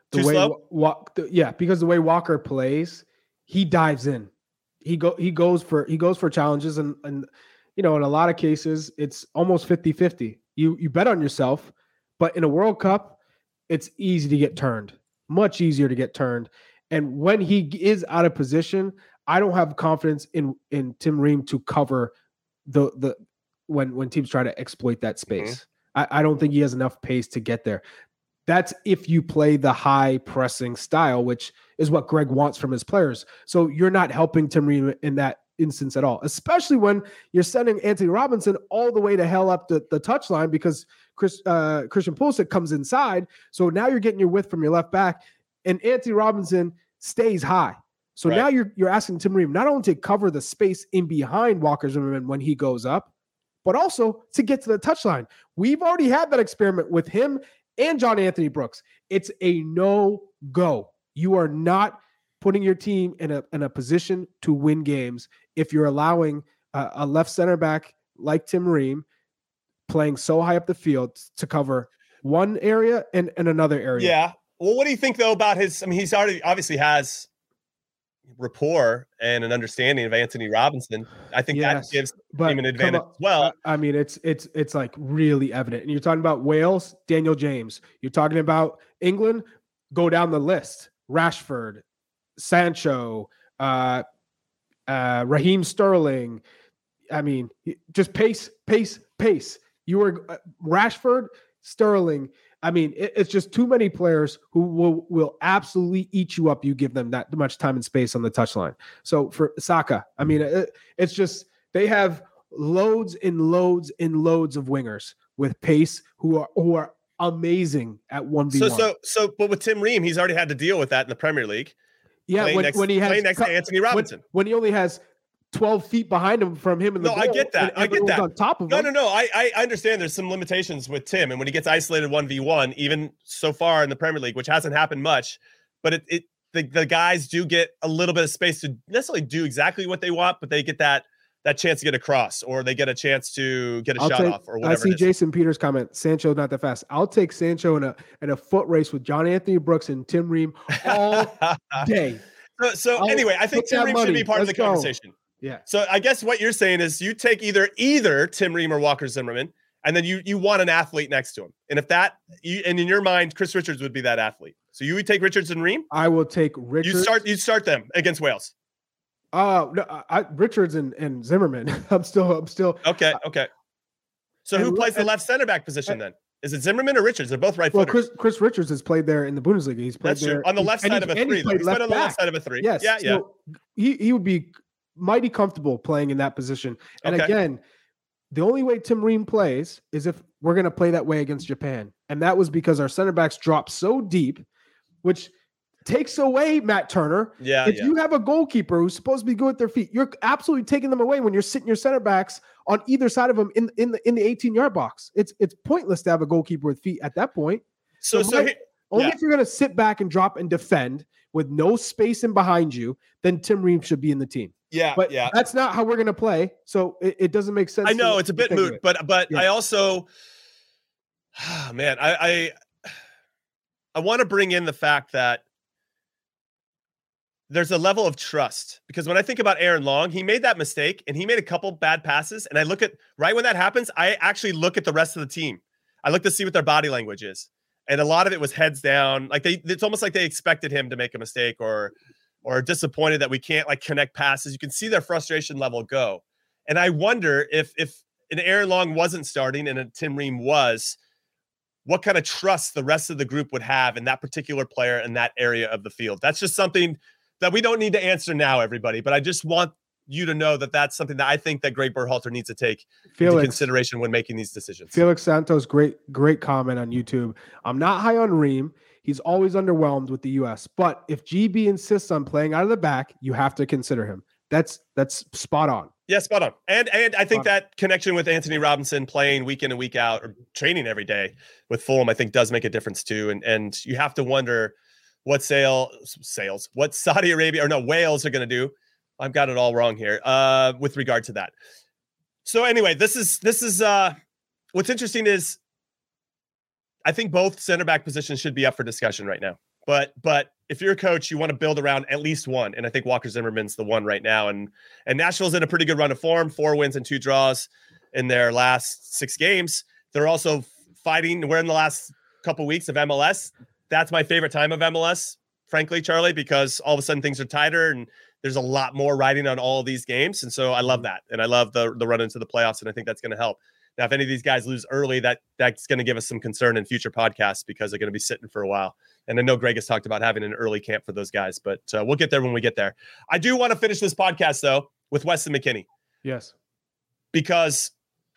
The
Too
way
slow?
Wa- the, yeah, because the way Walker plays, he dives in. He go he goes for he goes for challenges, and and you know, in a lot of cases, it's almost fifty-fifty. You you bet on yourself, but in a World Cup, it's easy to get turned. Much easier to get turned. And when he is out of position, I don't have confidence in in Tim Ream to cover the the when when teams try to exploit that space. Mm-hmm. I, I don't think he has enough pace to get there. That's if you play the high pressing style, which is what Greg wants from his players. So you're not helping Tim Ream in that instance at all, especially when you're sending Anthony Robinson all the way to hell up the, the touchline because Chris uh, Christian Pulisic comes inside. So now you're getting your width from your left back, and Anthony Robinson stays high. So right. now you're you're asking Tim Ream not only to cover the space in behind Walker Zimmerman when he goes up, but also to get to the touchline. We've already had that experiment with him and John Anthony Brooks. It's a no-go. You are not putting your team in a in a position to win games if you're allowing uh, a left center back like Tim Ream playing so high up the field to cover one area and, and another area.
Yeah. Well, what do you think, though, about his – I mean, he's already obviously has rapport and an understanding of Anthony Robinson. I think yes, that gives him an advantage as well.
I mean, it's it's it's like really evident. And you're talking about Wales, Daniel James. You're talking about England, go down the list. Rashford, Sancho, uh, uh, Raheem Sterling. I mean, just pace, pace, pace. You were uh, Rashford, Sterling. I mean, it, it's just too many players who will will absolutely eat you up. You give them that much time and space on the touchline. So for Saka, I mean, it, it's just they have loads and loads and loads of wingers with pace who are who are amazing at one v one.
So so so, but with Tim Ream, he's already had to deal with that in the Premier League.
Yeah, when,
next,
when he has
next to Anthony Robinson,
when, when he only has twelve feet behind him from him in the
no,
goal,
I get that. I get that.
On top of
no,
him.
no, no. I, I understand there's some limitations with Tim, and when he gets isolated one v one, even so far in the Premier League, which hasn't happened much, but it, it the, the guys do get a little bit of space to necessarily do exactly what they want, but they get that that chance to get across, or they get a chance to get a
I'll
shot
take,
off, or whatever.
I see
it is.
Jason Peters comment, Sancho not that fast. I'll take Sancho in a in a foot race with John Anthony Brooks and Tim Ream all day.
So, so anyway, I think Tim Ream should be part
Let's
of the
go.
conversation.
Yeah.
So I guess what you're saying is you take either either Tim Ream or Walker Zimmerman, and then you you want an athlete next to him. And if that, you, and in your mind, Chris Richards would be that athlete. So you would take Richards and Ream?
I will take Richards.
You start you start them against Wales.
Uh no, I, Richards and, and Zimmerman. I'm still I'm still
okay. Okay. So who
and,
plays the
and,
left center back position and, then? Is it Zimmerman or Richards? They're both right
well,
footers.
Chris Chris Richards has played there in the Bundesliga. He's played
That's
there
true. On the left side
he,
of a three. He's, he's played on the left side of a three.
Yes.
Yeah, yeah.
So he, he would be mighty comfortable playing in that position. And
okay.
again, the only way Tim Ream plays is if we're going to play that way against Japan. And that was because our center backs drop so deep, which takes away Matt Turner.
Yeah.
If
yeah.
you have a goalkeeper who's supposed to be good with their feet, you're absolutely taking them away when you're sitting your center backs on either side of them in, in the in the eighteen-yard box. It's it's pointless to have a goalkeeper with feet at that point.
So, so, so
my, only
yeah.
if you're going to sit back and drop and defend with no space in behind you, then Tim Ream should be in the team.
Yeah,
but
yeah.
that's not how we're going to play. So it, it doesn't make sense.
I know
to,
it's a bit moot, but but yeah. I also, oh, man, I I, I want to bring in the fact that there's a level of trust, because when I think about Aaron Long, he made that mistake and he made a couple bad passes. And I look at right when that happens, I actually look at the rest of the team. I look to see what their body language is. And a lot of it was heads down. Like they, it's almost like they expected him to make a mistake or, or disappointed that we can't like connect passes. You can see their frustration level go. And I wonder if, if an Aaron Long wasn't starting and a Tim Ream was, what kind of trust the rest of the group would have in that particular player in that area of the field. That's just something that we don't need to answer now, everybody. But I just want you to know that that's something that I think that Greg Berhalter needs to take Felix, into consideration when making these decisions.
Felix Santos, great, great comment on YouTube. I'm not high on Ream. He's always underwhelmed with the U S. But if G B insists on playing out of the back, you have to consider him. That's that's spot on.
Yeah, spot on. And and I think that connection with Anthony Robinson playing week in and week out or training every day with Fulham, I think does make a difference too. And and you have to wonder what sale, sales, what Saudi Arabia or no Wales are going to do. I've got it all wrong here uh, with regard to that. So anyway, this is this is uh, what's interesting is I think both center back positions should be up for discussion right now. But but if you're a coach, you want to build around at least one. And I think Walker Zimmerman's the one right now. And and Nashville's in a pretty good run of form, four wins and two draws in their last six games. They're also fighting. We're in the last couple weeks of M L S. That's my favorite time of M L S, frankly, Charlie, because all of a sudden things are tighter and there's a lot more riding on all of these games. And so I love that. And I love the, the run into the playoffs. And I think that's going to help. Now, if any of these guys lose early, that that's going to give us some concern in future podcasts because they're going to be sitting for a while. And I know Greg has talked about having an early camp for those guys, but uh, we'll get there when we get there. I do want to finish this podcast, though, with Weston McKennie.
Yes.
Because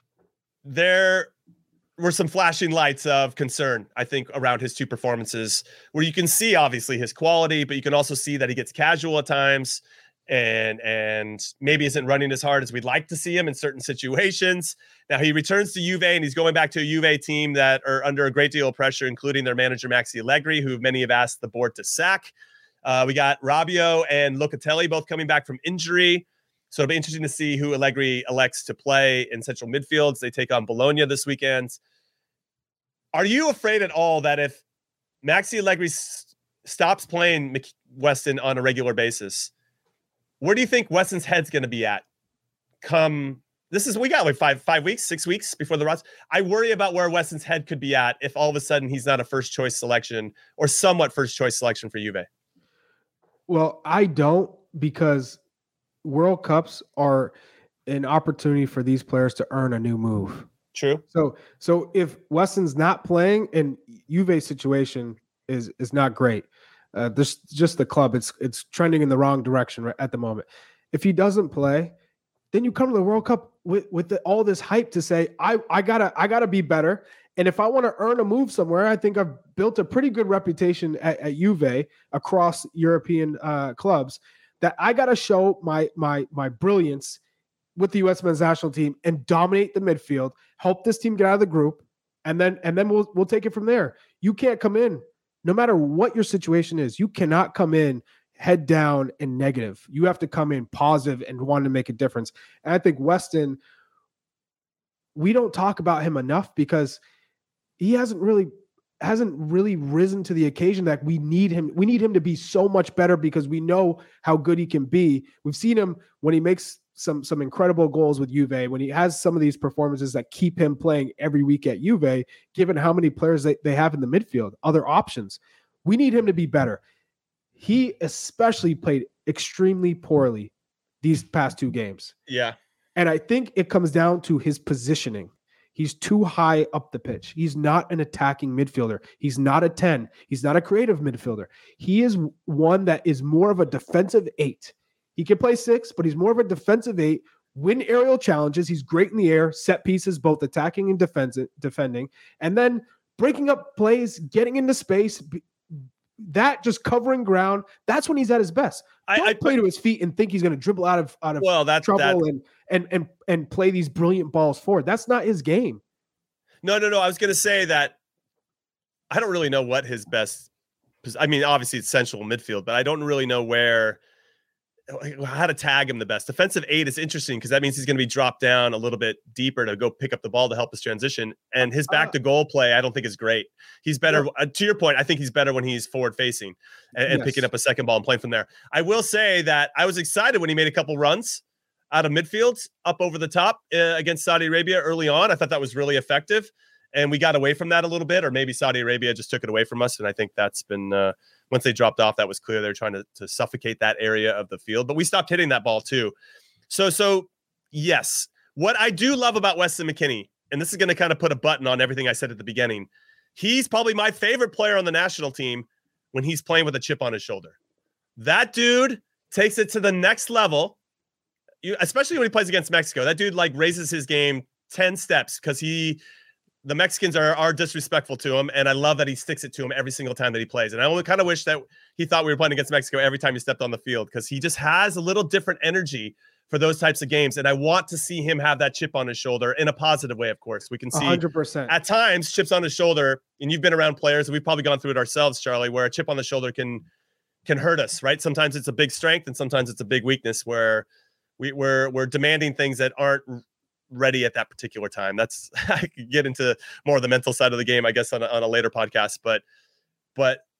there were some flashing lights of concern, I think, around his two performances, where you can see, obviously, his quality, but you can also see that he gets casual at times and and maybe isn't running as hard as we'd like to see him in certain situations. Now, he returns to Juve, and he's going back to a Juve team that are under a great deal of pressure, including their manager, Maxi Allegri, who many have asked the board to sack. Uh, we got Rabiot and Locatelli both coming back from injury. So it'll be interesting to see who Allegri elects to play in central midfields. They take on Bologna this weekend. Are you afraid at all that if Maxi Allegri s- stops playing Mc- Weston on a regular basis, where do you think Weston's head's going to be at? Come, this is, we got like five, five weeks, six weeks before the Ross. I worry about where Weston's head could be at if all of a sudden he's not a first choice selection or somewhat first choice selection for Juve.
Well, I don't, because World Cups are an opportunity for these players to earn a new move.
True.
So, so if Weston's not playing, and Juve's situation is is not great. Uh, this just the club. It's it's trending in the wrong direction right at the moment. If he doesn't play, then you come to the World Cup with with the, all this hype to say, I I gotta I gotta be better. And if I want to earn a move somewhere, I think I've built a pretty good reputation at, at Juve across European uh, clubs. That I gotta show my my my brilliance with the U S men's national team and dominate the midfield, help this team get out of the group, and then and then we'll we'll take it from there. You can't come in, no matter what your situation is, you cannot come in head down and negative. You have to come in positive and want to make a difference. And I think Weston, we don't talk about him enough because he hasn't really hasn't really risen to the occasion that we need him. We need him to be so much better because we know how good he can be. We've seen him when he makes some some incredible goals with Juve, when he has some of these performances that keep him playing every week at Juve, given how many players they, they have in the midfield, other options. We need him to be better. He especially played extremely poorly these past two games.
Yeah.
And I think it comes down to his positioning. He's too high up the pitch. He's not an attacking midfielder. He's not a ten. He's not a creative midfielder. He is one that is more of a defensive eight. He can play six, but he's more of a defensive eight, win aerial challenges. He's great in the air, set pieces, both attacking and defense, defending, and then breaking up plays, getting into space, that just covering ground. That's when he's at his best. Don't I, I play to his feet and think he's going to dribble out of out of
well, that's,
trouble
that's,
and and and and play these brilliant balls forward. That's not his game.
No, no, no. I was going to say that I don't really know what his best. I mean, obviously it's central midfield, but I don't really know where. How to tag him the best. Defensive eight is interesting because that means he's going to be dropped down a little bit deeper to go pick up the ball to help his transition. And his back to goal play, I don't think is great. He's better. Uh, to your point, I think he's better when he's forward facing and, and yes. picking up a second ball and playing from there. I will say that I was excited when he made a couple runs out of midfield up over the top uh, against Saudi Arabia early on. I thought that was really effective. And we got away from that a little bit, or maybe Saudi Arabia just took it away from us. And I think that's been, uh, once they dropped off, that was clear. They're trying to, to suffocate that area of the field, but we stopped hitting that ball too. So, so yes, what I do love about Weston McKennie, and this is going to kind of put a button on everything I said at the beginning. He's probably my favorite player on the national team when he's playing with a chip on his shoulder. That dude takes it to the next level, you, especially when he plays against Mexico. That dude like raises his game ten steps because he, the Mexicans are are disrespectful to him, and I love that he sticks it to him every single time that he plays. And I only kind of wish that he thought we were playing against Mexico every time he stepped on the field because he just has a little different energy for those types of games. And I want to see him have that chip on his shoulder in a positive way, of course. We can see one
hundred percent
at times chips on his shoulder, and you've been around players, and we've probably gone through it ourselves, Charlie, where a chip on the shoulder can can hurt us, right? Sometimes it's a big strength, and sometimes it's a big weakness where we, we're we're demanding things that aren't ready at that particular time. That's I could get into more of the mental side of the game, I guess, on a, on a later podcast. But but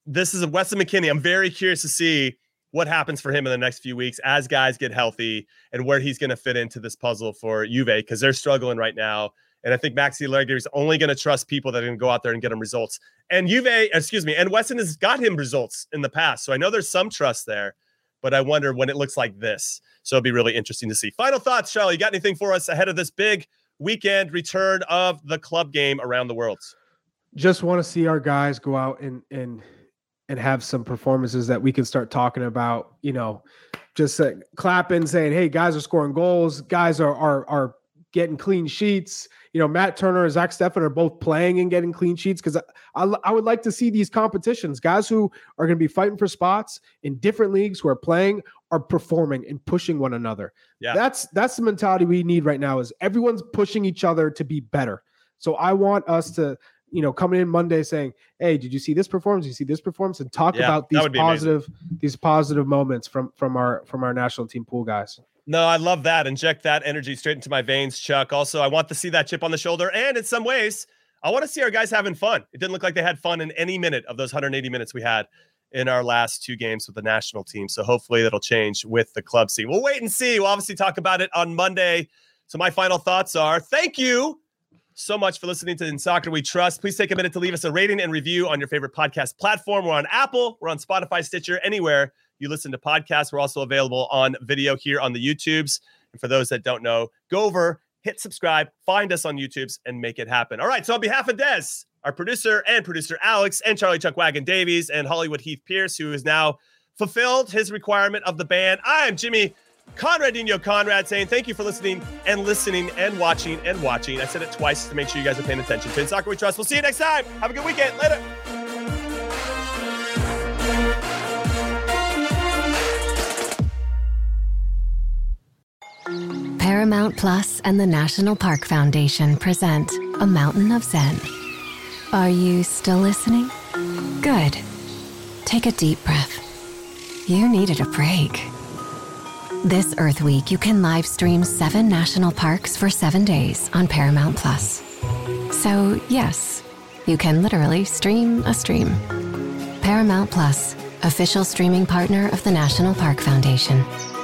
this is a Weston McKennie. I'm very curious to see what happens for him in the next few weeks as guys get healthy and where he's going to fit into this puzzle for Juve, because they're struggling right now. And I think Maxi Allegri is only going to trust people that are going to go out there and get him results. And Juve, excuse me, and Weston has got him results in the past. So I know there's some trust there, but I wonder when it looks like this. So it'll be really interesting to see. Final thoughts, Charlie, you got anything for us ahead of this big weekend return of the club game around the world?
Just want to see our guys go out and and and have some performances that we can start talking about, you know, just uh, clapping, saying, hey, guys are scoring goals. Guys are, are, are getting clean sheets. You know, Matt Turner and Zach Steffen are both playing and getting clean sheets, because I, I, I would like to see these competitions. Guys who are going to be fighting for spots in different leagues, who are playing, are performing and pushing one another. Yeah. That's, that's the mentality we need right now, is everyone's pushing each other to be better. So I want us to, you know, coming in Monday saying, hey, did you see this performance? Did you see this performance? And talk yeah, about these positive, amazing. these positive moments from, from our, from our national team pool guys.
No, I love that. Inject that energy straight into my veins, Chuck. Also, I want to see that chip on the shoulder. And in some ways, I want to see our guys having fun. It didn't look like they had fun in any minute of those one hundred eighty minutes we had in our last two games with the national team. So hopefully that'll change with the club scene. We'll wait and see. We'll obviously talk about it on Monday. So my final thoughts are, thank you so much for listening to In Soccer We Trust. Please take a minute to leave us a rating and review on your favorite podcast platform. We're on Apple, we're on Spotify, Stitcher, anywhere you listen to podcasts. We're also available on video here on the YouTubes. And for those that don't know, go over, hit subscribe, find us on YouTubes, and make it happen. All right, so on behalf of Des, our producer, and producer Alex, and Charlie Chuck Wagon Davies, and Hollywood Heath Pierce, who has now fulfilled his requirement of the band, I am Jimmy Conradinho Conrad, saying thank you for listening and listening and watching and watching. I said it twice to make sure you guys are paying attention to In Soccer We Trust. We'll see you next time. Have a good weekend. Later.
Paramount Plus and the National Park Foundation present A Mountain of Zen. Are you still listening? Good. Take a deep breath. You needed a break. This Earth Week, you can live stream seven national parks for seven days on Paramount Plus. So, yes, you can literally stream a stream. Paramount Plus, official streaming partner of the National Park Foundation.